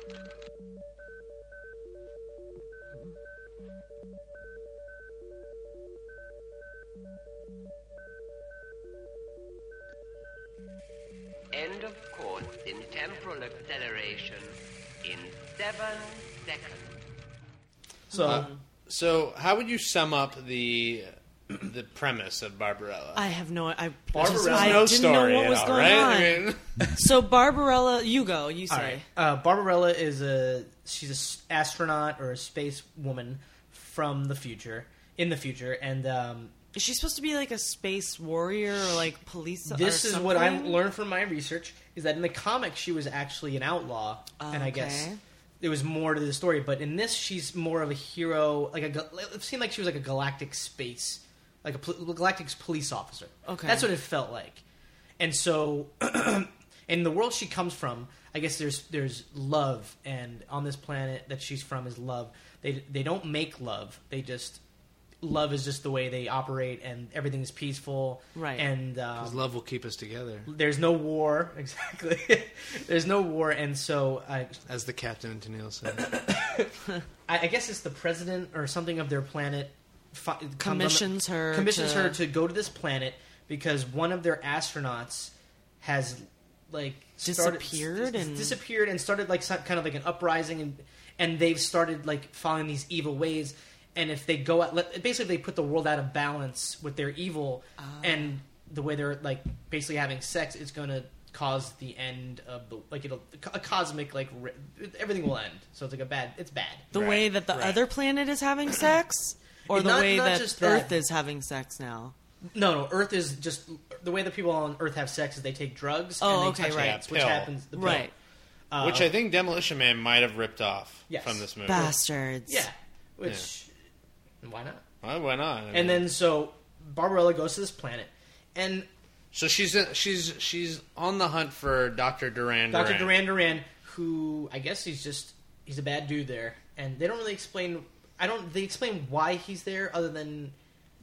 End of course in temporal acceleration in 7 seconds. So, how would you sum up the premise of Barbarella? I have no. Barbarella- I no didn't story know what was at all, going right? on. I mean, So Barbarella, you go. You All say. right. Barbarella is she's an astronaut or a space woman from the future, and Is she supposed to be like a space warrior or like police? this or is what I something? learned from my research, is that in the comics she was actually an outlaw, and I guess Okay. there was more to the story. But in this, she's more of a hero. It seemed like she was like a galactic space, like a galactic police officer. Okay. That's what it felt like. And so, in the world she comes from, I guess there's love, and on this planet that she's from is love. They don't make love. They just love is just the way they operate, and everything is peaceful. Right. And 'cause love will keep us together, there's no war. Exactly. There's no war, and so as the Captain Tennille said. I guess it's the president or something of their planet Commissions her to go to this planet because one of their astronauts has like Disappeared disappeared and started like kind of like an uprising, and they've started like following these evil ways. And if they go out, basically they put the world out of balance with their evil, and the way they're like basically having sex is going to cause the end of the a cosmic everything will end. So it's like it's bad. The way that the other planet is having sex, or the way not that just Earth that. is having sex now. No, Earth is just the way the people on Earth have sex is they take drugs Oh, and they okay, touch right. hands, which Pill. happens. The pill. Right. Which I think Demolition Man might have ripped off Yes. from this movie. Bastards. Yeah, which why not? Well, why not? I mean, And then so Barbarella goes to this planet, and so she's on the hunt for Dr. Duran. Dr. Duran Duran, who I guess he's a bad dude there, and they don't really explain. They explain why he's there other than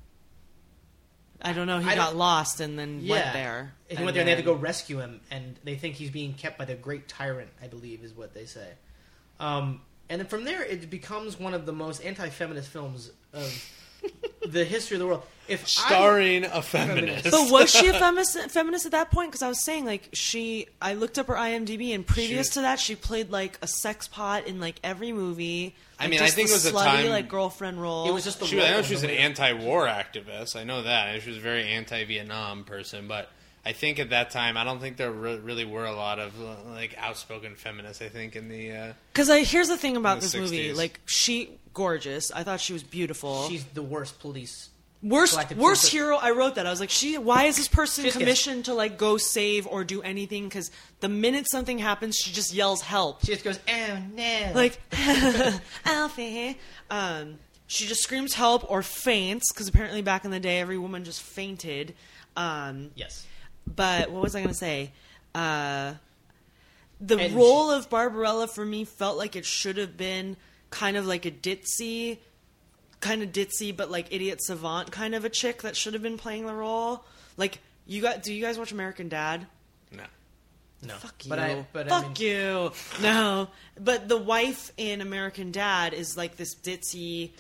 I don't know. He I got don't- lost and then went there. He went there, and they had to go rescue him, and they think he's being kept by the Great Tyrant, I believe, is what they say. And then from there, it becomes one of the most anti-feminist films of the history of the world. Starring a feminist. But was she a feminist at that point? Because I was saying, like, I looked up her IMDb, and previous to that, she played, like, a sex pot in, like, every movie. I Like, mean, I just think the it was a slutty, time- like, girlfriend role. It was just the I know role, she was the an way- anti-war activist. I know that. And she was a very anti-Vietnam person. But I think at that time, I don't think there really were a lot of like outspoken feminists. I think in the Because here's the thing about in the this movie. 60s. Like, gorgeous. I thought she was beautiful. She's the worst police. Worst Galactic worst Princess. hero. I wrote that. I was like, why is this person She just commissioned to like go save or do anything? Because the minute something happens, she just yells help. She just goes, "Oh no!" Like Alfie. She just screams help or faints because apparently back in the day, every woman just fainted. yes. But what was I going to say? The And role of Barbarella for me felt like it should have been kind of like a ditzy, but like idiot savant kind of a chick that should have been playing the role. Like, do you guys watch American Dad? no. No. Fuck you. Fuck you. No. But the wife in American Dad is like this ditzy,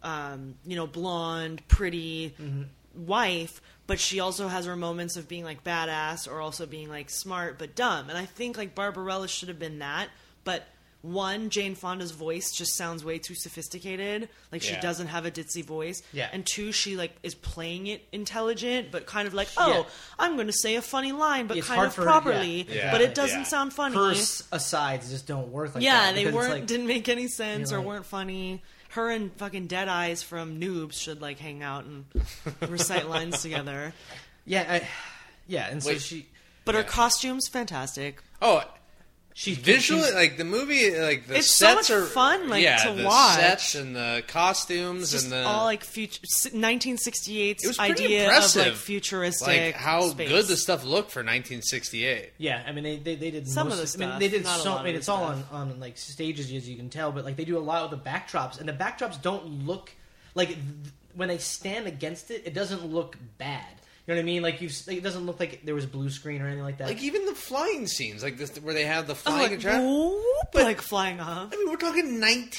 blonde, pretty wife, but she also has her moments of being like badass or also being like smart but dumb. And I think like Barbarella should have been that, but one, Jane Fonda's voice just sounds way too sophisticated. Like she Yeah. doesn't have a ditzy voice. Yeah. And two, she like is playing it intelligent, but kind of like, Yeah. I'm going to say a funny line, but It's kind hard of for her- properly, yeah. but Yeah. it doesn't Yeah. sound funny. Her asides just don't work like Yeah, that. they because it's weren't like- didn't make any sense or You're like- weren't funny. Her and fucking Dead Eyes from Noobs should like hang out and recite lines together. Yeah, and so Wait. she. But her Yeah. costumes fantastic. Oh, Visually, like the movie, like the It's so sets much are fun, like, to the watch. sets and the costumes It's just and the all like future 1968's It was pretty idea impressive, of like futuristic. like how space. good the stuff looked for 1968. Yeah, I mean they did Some most of the I mean, stuff, they did not a so. lot I mean of it's the all stuff. on like stages as you can tell, but like they do a lot with the backdrops, and the backdrops don't look like when they stand against it, it doesn't look bad. You know what I mean? Like it doesn't look like there was blue screen or anything like that. Like even the flying scenes, like this, where they have the Oh, flying like, attraction. whoop, But- like flying off. I mean, we're talking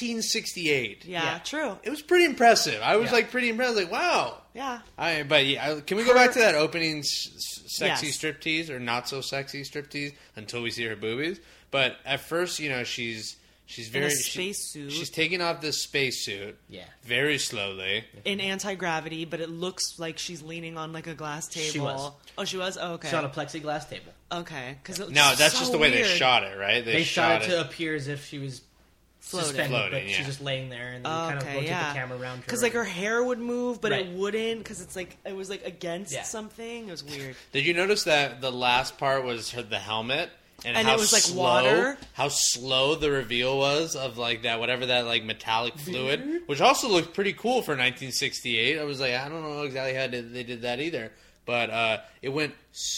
1968. Yeah, yeah. true. It was pretty impressive. I was Yeah. like pretty impressed. Like, wow. Yeah. But yeah, can we go back to that opening sexy Yes. striptease or not so sexy striptease until we see her boobies? But at first, you know, she's very spacesuit. She's taking off this spacesuit, Yeah. very slowly. In anti-gravity, but it looks like she's leaning on like a glass table. She was. Oh, she was? Oh, okay. It's on a plexiglass table. Okay. Because No, that's so just the way they weird. shot it, right? They shot it to appear as if she was suspended, Floating, but yeah. she's just laying there, and they Oh, kind of okay, rotate yeah. the camera around her. Because like her hair would move, but Right. it wouldn't. Because it's like it was like against Yeah. something. It was weird. Did you notice that the last part was the helmet? And how it was, like, slow, water? How slow the reveal was of like that, whatever that like metallic fluid, which also looked pretty cool for 1968. I was like, I don't know exactly how they did that either, but it went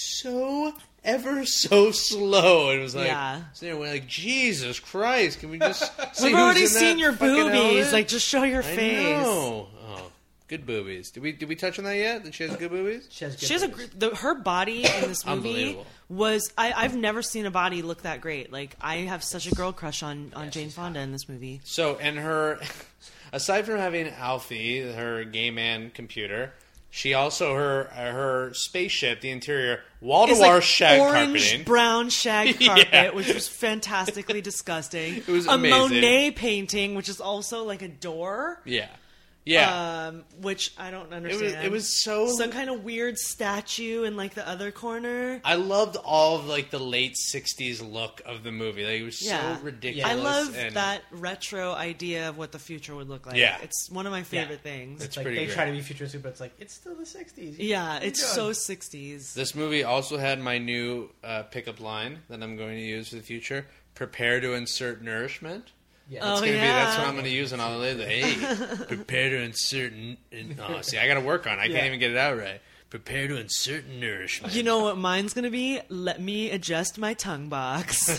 so ever so slow. It was like, Yeah. so they went like, Jesus Christ, can we just? see We've who's already in seen that your fucking boobies. helmet? Like, just show your I face. know. Oh, good boobies. Did we touch on that yet? That she has good boobies? She has, good She has photos. her body in this movie Unbelievable. was I've never seen a body look that great. Like I have such a girl crush on Jane Fonda in this movie. So, and her, aside from having Alfie, her gay man computer, she also her spaceship, the interior, wall to It's wall like shag orange carpeting. brown shag carpet, Yeah. which was fantastically disgusting. It was a amazing. Monet painting, which is also like a door. Yeah, yeah. Which I don't It understand. was so. some kind of weird statue in like the other corner. I loved all of like the late '60s look of the movie. Like it was Yeah. so ridiculous. I love and that retro idea of what the future would look like. Yeah. It's one of my favorite things. It's like pretty they great. try to be futuristic, but it's like it's still the '60s. Yeah, You're it's good. so 60s. This movie also had my new pickup line that I'm going to use for the future: "Prepare to insert nourishment." Yeah. Oh, That's yeah. what I'm going to use on all the later. Hey, prepare to insert. Oh, see, I got to work on it. I can't even get it out right. Prepare to insert nourishment. You know what mine's gonna be? Let me adjust my tongue box.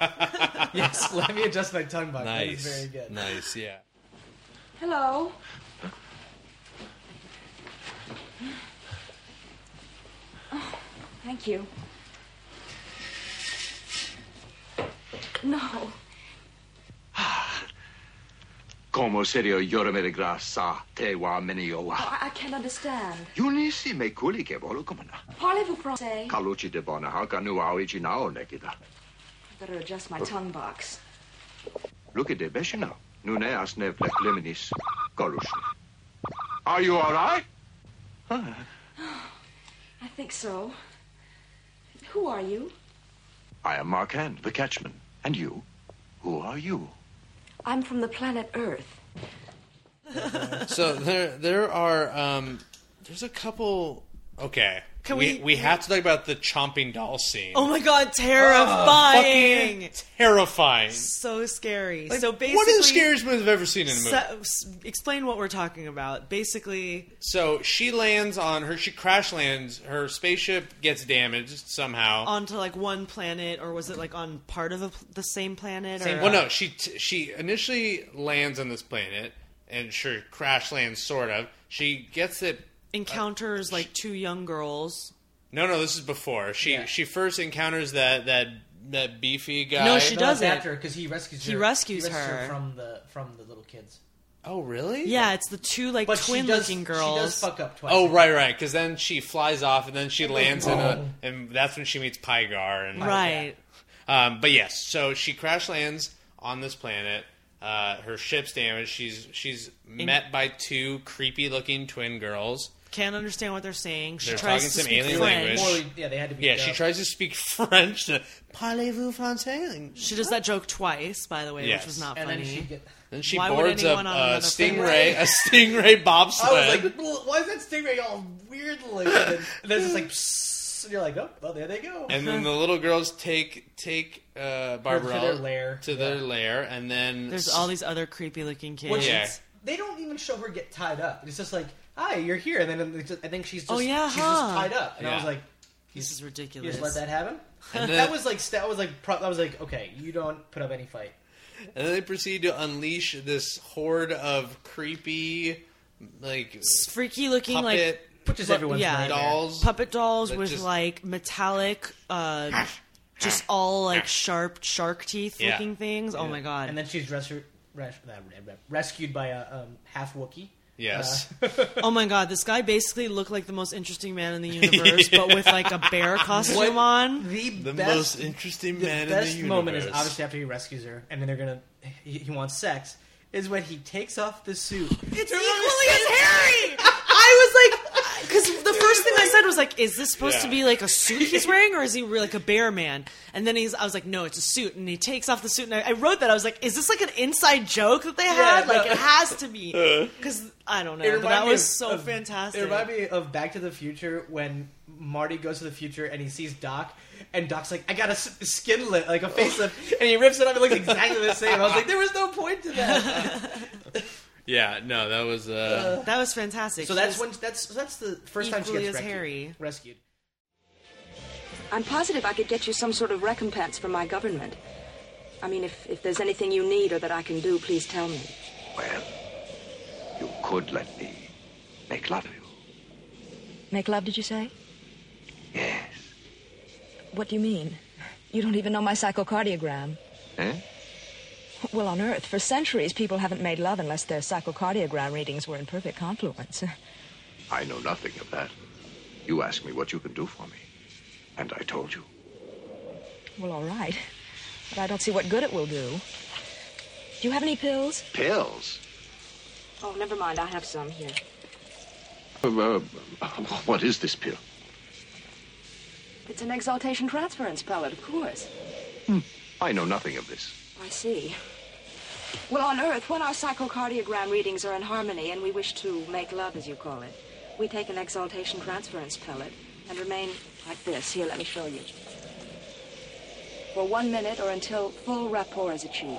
Yes, let me adjust my tongue box. That Nice. is very good. Nice, yeah. Hello. Oh, thank you. No. Como serio yorame grasa te wa miniowa. I can't understand. Yunisi me kuli ke bolo komana. Parlez-vous français? Kaluchi de bona haka nu aoichi nao nekida. Better adjust my tongue box. Look at the beshina. Nune asne fleklimenis. Kalushne. Are you all right? I think so. Who are you? I am Mark Hand, the catchman. And you? Who are you? I'm from the planet Earth. So there are there's a couple. Okay, Can we have to talk about the chomping doll scene. Oh my god, terrifying! Fucking terrifying. So scary. Like, so basically, one of the scariest movies I've ever seen in a movie. Explain what we're talking about. Basically, So she lands on her. She crash lands. Her spaceship gets damaged somehow. onto like one planet, or was it like on part of the same planet? Same or, Well, no, she initially lands on this planet, and sure, crash lands sort of. She gets it. encounters like two young girls. No, this is before. She first encounters that beefy guy. No, she No, doesn't. it's after because he rescues her. He rescues her. from the little kids. Oh, really? Yeah, it's the two like But she twin-looking does, girls. She does fuck up twice. Oh, right. Because then she flies off, and then she lands and that's when she meets Pygar. And Right. But yes, so she crash lands on this planet. Her ship's damaged. She's met by two creepy looking twin girls. Can't understand what they're saying. She They're tries talking to some speak alien French. language. Yeah, they had to be. Yeah, she tries to speak French. Parlez-vous français? She does that joke twice, by the way, Yes. which was not And funny. then she get. Then she Why would boards anyone a on another stingray, a stingray bobsled. I was like, why is that stingray all weird looking? And there's this like And you're like, oh, well, there they go. And then the little girls take Barbara to their lair. their lair, and then There's all these other creepy looking kids. Well, Yeah. They don't even show her get tied up. It's just like, hi, you're here. And then I think she's just, Oh, yeah, she's just huh. tied up. And I Yeah. was like, This is you ridiculous. just let that happen? And that then- was like, okay, you don't put up any fight. And then they proceed to unleash this horde of creepy, like Freaky looking like puppet Which is everyone's nightmare. dolls. puppet dolls that with just- like metallic, just all like sharp shark teeth Yeah. looking things. Oh my god! And then she's rescued by a half Wookiee. Yes. Oh my god! This guy basically looked like the most interesting man in the universe, but with like a bear costume on. The best, most interesting the man in best the moment is universe. obviously after he rescues her, and then he wants sex. Is when he takes off the suit. It's equally as hairy. I was like, because the first thing I said was like, "Is this supposed to be like a suit he's wearing, or is he really like a bear man?" And then I was like, "No, it's a suit." And he takes off the suit, and I wrote that. I was like, "Is this like an inside joke that they had? no. Like it has to be." Because I don't know, but that was so fantastic. It reminded me of Back to the Future when Marty goes to the future and he sees Doc, and Doc's like, "I got a skin lift, like a facelift," and he rips it up and it looks exactly the same. I was like, there was no point to that. Yeah, no, that was That was fantastic. So that's the first time she equally gets as hairy. rescued. I'm positive I could get you some sort of recompense from my government. I mean, if there's anything you need or that I can do, please tell me. Well, you could let me make love to you. Make love, did you say? Yes. What do you mean? You don't even know my psychocardiogram. Eh? Well, on Earth, for centuries, people haven't made love unless their psychocardiogram readings were in perfect confluence. I know nothing of that. You asked me what you can do for me, and I told you. Well, all right. But I don't see what good it will do. Do you have any pills? Pills? Oh, never mind. I have some here. What is this pill? It's an exaltation transference pellet, of course. I know nothing of this. I see. Well, on Earth, when our psychocardiogram readings are in harmony and we wish to make love, as you call it, we take an exaltation transference pellet and remain like this. Here, let me show you. For 1 minute or until full rapport is achieved.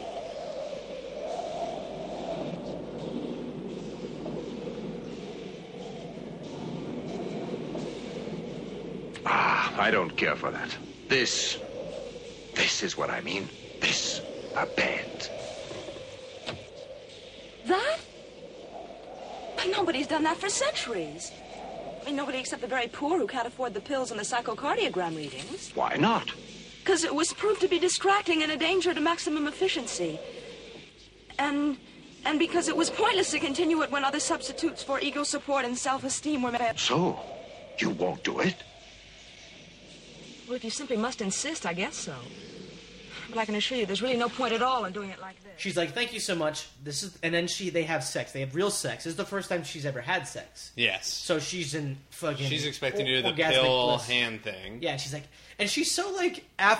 I don't care for that. This is what I mean. This, a bed. That? But nobody's done that for centuries. I mean, nobody except the very poor who can't afford the pills and the psychocardiogram readings. Why not? Because it was proved to be distracting and a danger to maximum efficiency. And because it was pointless to continue it when other substitutes for ego support and self-esteem were made. So, you won't do it? Well, if you simply must insist, I guess so. But I can assure you there's really no point at all in doing it like this. She's like, "Thank you so much." And then they have sex. They have real sex. This is the first time she's ever had sex. yes. So she's in fucking. She's expecting to do the orgasmic pill bliss. hand thing. Yeah, she's like, and she's so like,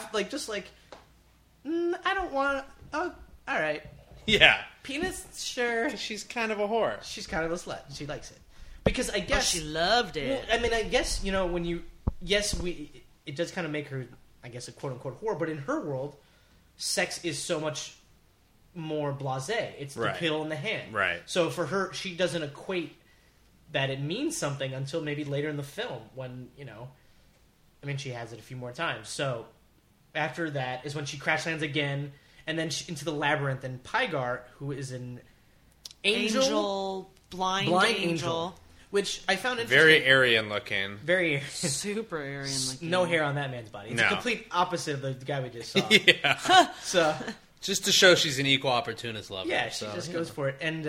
I don't want. Oh, all right, Yeah. penis, sure. She's kind of a whore. She's kind of a slut. She likes it because I Oh, guess she loved Well, it. I mean, I guess when you it does kind of make her, I guess, a quote unquote whore. But in her world, sex is so much more blasé. It's the Right. pill in the hand. Right. So for her, she doesn't equate that it means something until maybe later in the film when, I mean, she has it a few more times. So after that is when she crash lands again, and then into the labyrinth, and Pygar, who is an angel, Blind angel. which I found interesting. Very Aryan looking. Very Super Aryan looking. no hair on that man's body. It's No. a complete opposite of the guy we just saw. Yeah. So Just to show she's an equal opportunist lover. yeah, she so, just goes for it. And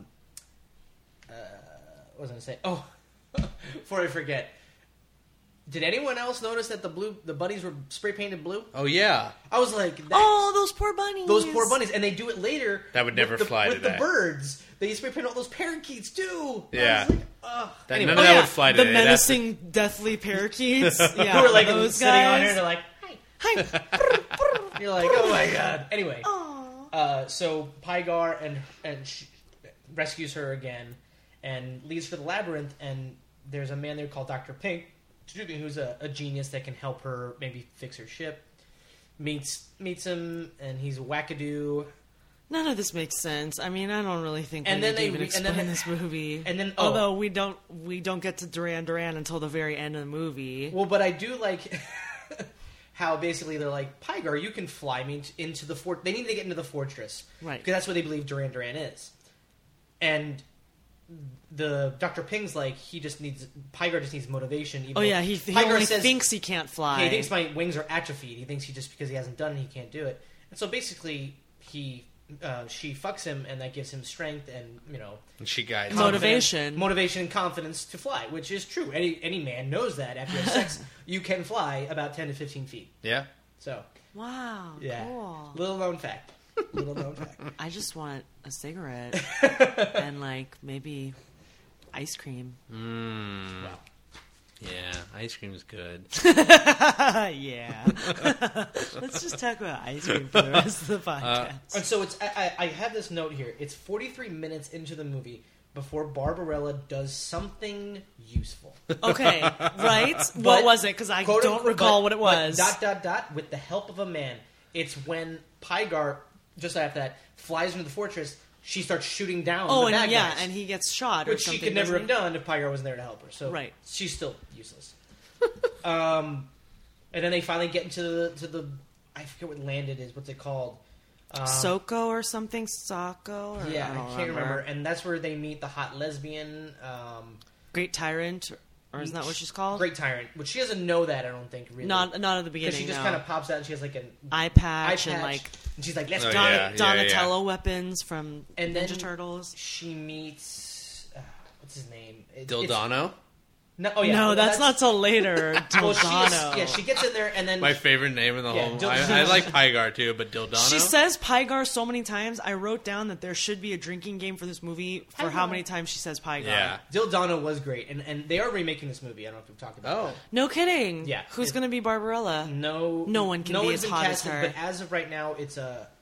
what was I gonna say? Oh, before I forget, did anyone else notice that the bunnies were spray painted blue? Oh, yeah. I was like, Oh, those poor bunnies. those poor bunnies, and they do it later. That would never with the, fly with the today. birds. They spray paint all those parakeets too. Yeah. I was like, ugh. That- Anyway, none of that would fly the today. They'd have menacing, deathly parakeets. Yeah, who were like those sitting on guys. here, they're like, Hi. you're like, oh my god. Anyway, so Pygar and she rescues her again and leads for the labyrinth, and there's a man there called Dr. Pink, who's a genius that can help her maybe fix her ship. Meets him, and he's a wackadoo. None of this makes sense. I mean, I don't really think And we then need to they even explain this movie. and then- although we don't get to Duran Duran until the very end of the movie. Well, but I do like how basically they're like, Pygar, you can fly me into the fort. They need to get into the fortress, Right. Because that's where they believe Duran Duran is. And the Dr. Ping's like, Pygar just needs motivation. Even Oh though yeah, he Pygar only says- thinks he can't fly. He thinks my wings are atrophied. He thinks he just because he hasn't done it, he can't do it. And so basically, she fucks him, and that gives him strength and And she guides him. motivation and confidence to fly, which is true. Any man knows that after you have sex, you can fly about 10 to 15 feet. Yeah. So Wow, yeah, cool. little known fact. I just want a cigarette and like maybe ice cream. Wow. Yeah, ice cream is good. Yeah. Let's just talk about ice cream for the rest of the podcast. And so it's I have this note here. It's 43 minutes into the movie before Barbarella does something useful. Okay, right? What But- was it? Because I Quote, don't unquote, recall but- what it but was. ... With the help of a man. It's when Pygar, just after that, flies into the fortress. She starts shooting down Oh, the and bad yeah, guys, and he gets shot, or which something. she could never doesn't have done if Pygar wasn't there to help her. So Right. she's still useless. And then they finally get into the I forget what land it is. What's it called? Soko or something? Sako? Or, Yeah, I, don't I can't remember. And that's where they meet the hot lesbian. Great Tyrant, or isn't that what she's called? Great Tyrant, but she doesn't know that. I don't think really. Not at the beginning. Because she just no. kind of pops out and she has like an eye patch and like and she's like, let's Oh, go. yeah. Donatello weapons from And then Ninja Turtles. She meets what's his name? Dildano? No, oh yeah, No, well, that's not till later. Well, Dildano. she gets in there and then My favorite name in the Yeah, whole... I like Pygar too, but Dildano? She says Pygar so many times. I wrote down that there should be a drinking game for this movie for how Pygar. many times she says Pygar. Yeah. Dildano was great, and they are remaking this movie. I don't know if we've talked about. Oh. that. No kidding. Yeah. Who's going to be Barbarella? No one can be one's as been hot as casted, her. But as of right now, it's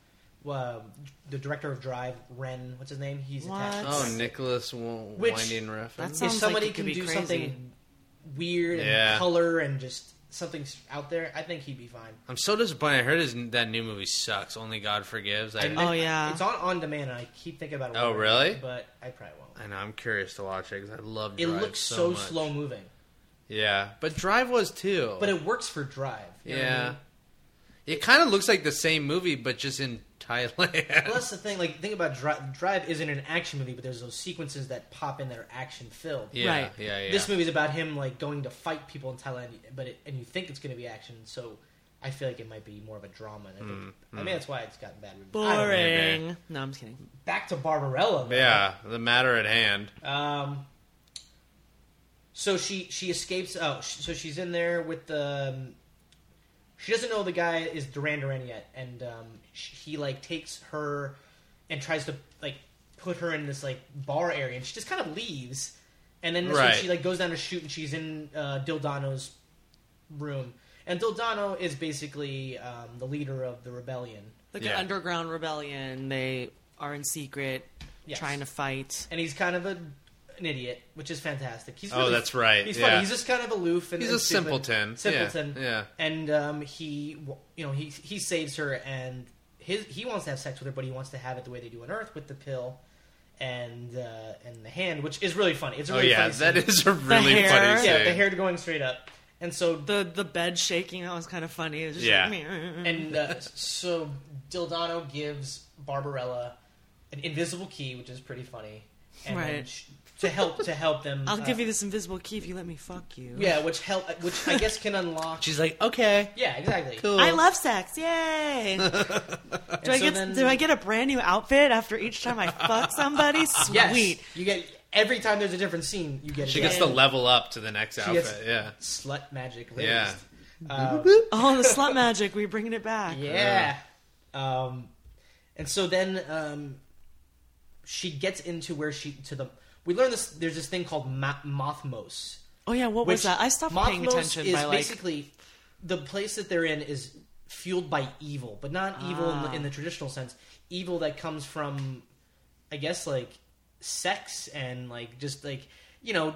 the director of Drive, Ren. What's his name? He's What? attached. Oh, Nicholas Which- Winding Refn. That If sounds somebody like it can could be do crazy. something weird and Yeah. color and just something out there, I think he'd be fine. I'm so disappointed. I heard that new movie sucks. Only God Forgives. And Oh, yeah. it's on demand, and I keep thinking about it. Oh, really? But I probably won't. I know. I'm curious to watch it because I love It Drive looks so much. slow moving, Yeah, but Drive was too. but it works for Drive. You know what I yeah, mean? it kind of looks like the same movie, but just in Thailand. Well, that's the thing. Like, think about Drive. Drive isn't an action movie, but there's those sequences that pop in that are action filled. yeah, Right. yeah. This movie's about him like going to fight people in Thailand, and you think it's going to be action. So I feel like it might be more of a drama. And I mean, that's why it's gotten bad reviews. I don't know. Boring. No, I'm just kidding. Back to Barbarella. though. Yeah, the matter at hand. So she escapes. Oh, so she's in there with the. She doesn't know the guy is Duran Duran yet, and he like takes her and tries to like put her in this like bar area, and she just kind of leaves. And then Right. so she like goes down to shoot, and she's in Dildano's room, and Dildano is basically the leader of the rebellion. Like Yeah. an underground rebellion. They are in secret, Yes. trying to fight. And he's kind of an idiot, which is fantastic. He's Oh, really, that's right, He's yeah. funny. He's just kind of aloof and He's and a stupid. simpleton. Simpleton. Yeah. And he saves her, and he wants to have sex with her, but he wants to have it the way they do on Earth with the pill and the hand, which is really funny. It's a Oh really yeah, funny that scene. is a really hair. funny scene. Yeah, the hair going straight up, and so The bed shaking, that was kind of funny. It was just Yeah. like, meh. and so Dildano gives Barbarella an invisible key, which is pretty funny, and then Right. to help them. I'll give you this invisible key if you let me fuck you. Yeah, which I guess can unlock. She's like, okay, Yeah, exactly. cool. I love sex. Yay! Do I get a brand new outfit after each time I fuck somebody? Sweet. Yes, you get every time there's a different scene. You get. She a gets to level up to the next She gets- outfit. Yeah. slut magic raised. Yeah. Oh, the slut magic. We're bringing it back. Yeah. And so then she gets into where we learn this. There's this thing called Mothmos. Oh yeah, what was that? I stopped paying Mothmos attention is by like basically the place that they're in is fueled by evil, but not evil in the traditional sense. Evil that comes from, I guess, like sex and like just like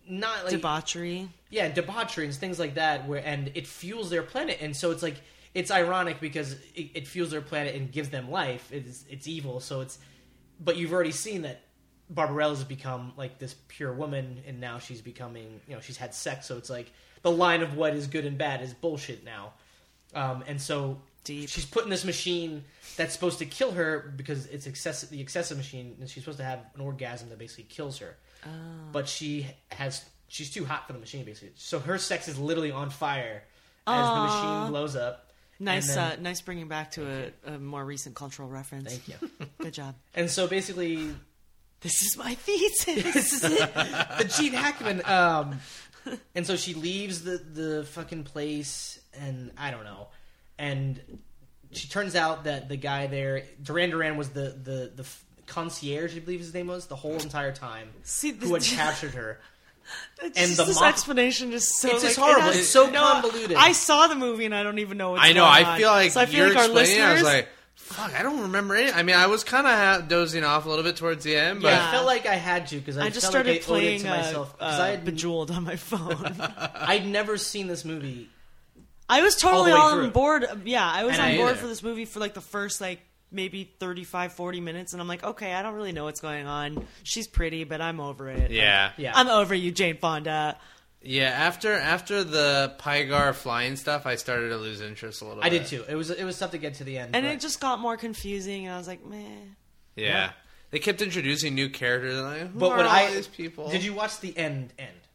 not like Debauchery. Yeah, debauchery and things like that, and it fuels their planet, and so it's like it's ironic because it fuels their planet and gives them life. It's evil, so but you've already seen that Barbarella's become like this pure woman, and now she's becoming, she's had sex, so it's like the line of what is good and bad is bullshit now, and so Deep. she's put in this machine that's supposed to kill her because it's the excessive machine, and she's supposed to have an orgasm that basically kills her, but she's too hot for the machine, basically. So her sex is literally on fire as the machine blows up. Nice, nice bringing back to a more recent cultural reference. Thank you. Good job. And so basically, This is my thesis. this is it. The Gene Hackman. And so she leaves the fucking place, and I don't know. And she turns out that the guy there, Duran was the concierge, I believe his name was, the whole entire time, who had captured her. And this explanation is so it's just horrible. It's so convoluted. I saw the movie and I don't even know what's I know. going on. I feel like so you're our explaining. I was listeners, like, fuck, I don't remember it. I mean, I was kind of dozing off a little bit towards the end, but I felt like I had to because I just felt started like I owed it playing to myself because I had Bejeweled on my phone. I'd never seen this movie. I was totally All the way on through. board. Yeah, I was And on I board either. for this movie for like the first maybe 35, 40 minutes, and I'm like, okay, I don't really know what's going on. She's pretty, but I'm over it. yeah. I'm over you, Jane Fonda. Yeah, after the Pygar flying stuff, I started to lose interest a little bit. I did too. It was tough to get to the end, And but it just got more confusing, and I was like, meh. Yeah. They kept introducing new characters, and like, who But are what all these people? did you watch the end?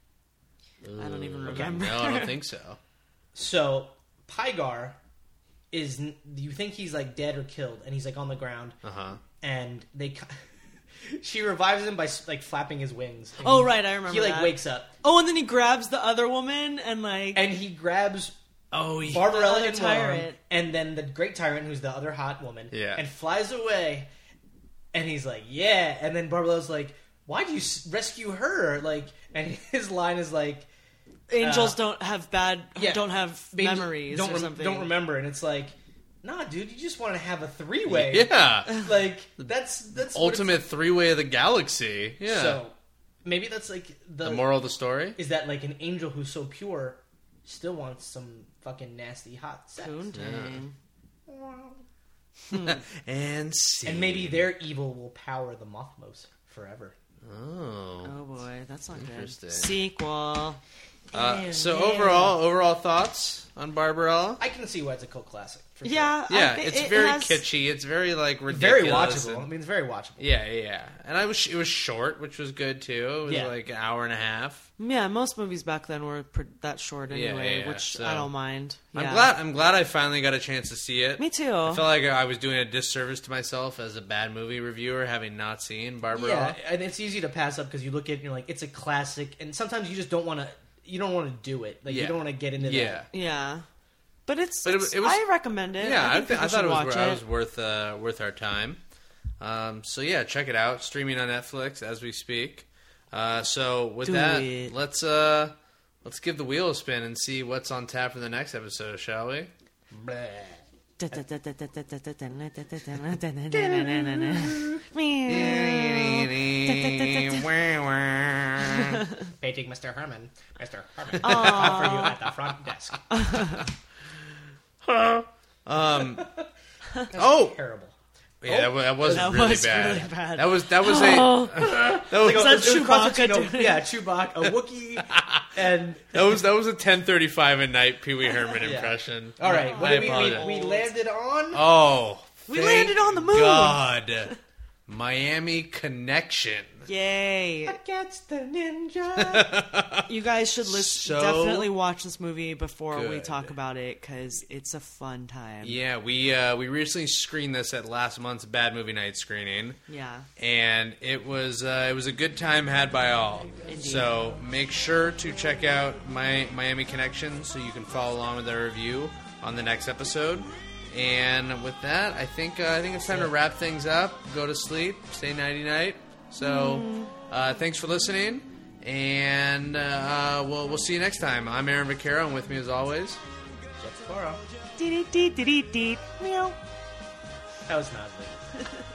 I don't even Okay. remember. No, I don't think so. So Pygar is. You think he's like dead or killed, and he's like on the ground, and she revives him by like flapping his wings. And Oh, right, I remember He like that. wakes up, Oh, and then he grabs the other woman, and and he grabs Oh, yeah. Barbarella The and tyrant. Worm, and then the Great Tyrant, who's the other hot woman, Yeah. and flies away. And he's like, "Yeah," and then Barbarella's like, "Why'd you rescue her?" Like, and his line is like, angels don't have don't have "Baby, memories don't or something. Don't remember." And it's like, nah, dude, you just want to have a three-way. Yeah. Like that's what Ultimate three-way of the galaxy. it's- Yeah. So maybe that's like the moral of the story? is that like an angel who's so pure still wants some fucking nasty hot sex. Poontang. And see. And maybe their evil will power the Mothmos forever. Oh. Oh boy, that's not good. Interesting. Sequel. So overall thoughts on Barbarella? I can see why it's a cult classic. For Yeah, Yeah, I it's it very has- kitschy. It's very like sure. Very ridiculous. watchable. I and- mean, it's very watchable. yeah. And it was short, which was good too. It was Yeah. like an hour and a half. Yeah, most movies back then were that short anyway, yeah, which so- I don't mind. Yeah. I'm glad I finally got a chance to see it. Me too. I felt like I was doing a disservice to myself as a bad movie reviewer, having not seen Barbarella. Yeah, and it's easy to pass up because you look at it and you're like, it's a classic, and sometimes you just don't want to. You don't want to do it. Like you Yeah. don't want to get into Yeah. that. Yeah, but it was. I I recommend it. Yeah, I think people thought should it watch was worth our time. So yeah, check it out. Streaming on Netflix as we speak. So with Do that, it. let's give the wheel a spin and see what's on tap for the next episode, shall we? Painting Mr. Herman. Mr. Herman. For you at the front desk. Oh, Terrible. yeah, that was That really was bad. really bad. That was Oh. that was Is that It was a cross Chewbacca between doing it? Yeah, Chewbacca, a Wookiee, and that was a 10:35 at night Pee Wee Herman Yeah. impression. all right. What I did apologize. we landed on? Oh, We thank landed on the moon. God, Miami Connection. Yay! Against the ninja. You guys should So definitely watch this movie before we good. talk about it because it's a fun time. Yeah, we recently screened this at last month's Bad Movie Night screening, Yeah. and it was a good time had by all. Indeed. So make sure to check out my Miami Connection so you can follow along with our review on the next episode. And with that, I think it's time to wrap things up. Go to sleep. Stay nighty night. So thanks for listening, and we'll see you next time. I'm Aaron Vaquero, and with me as always. Jeff Toro. Dee dee dee dee dee. Meow. That was not good.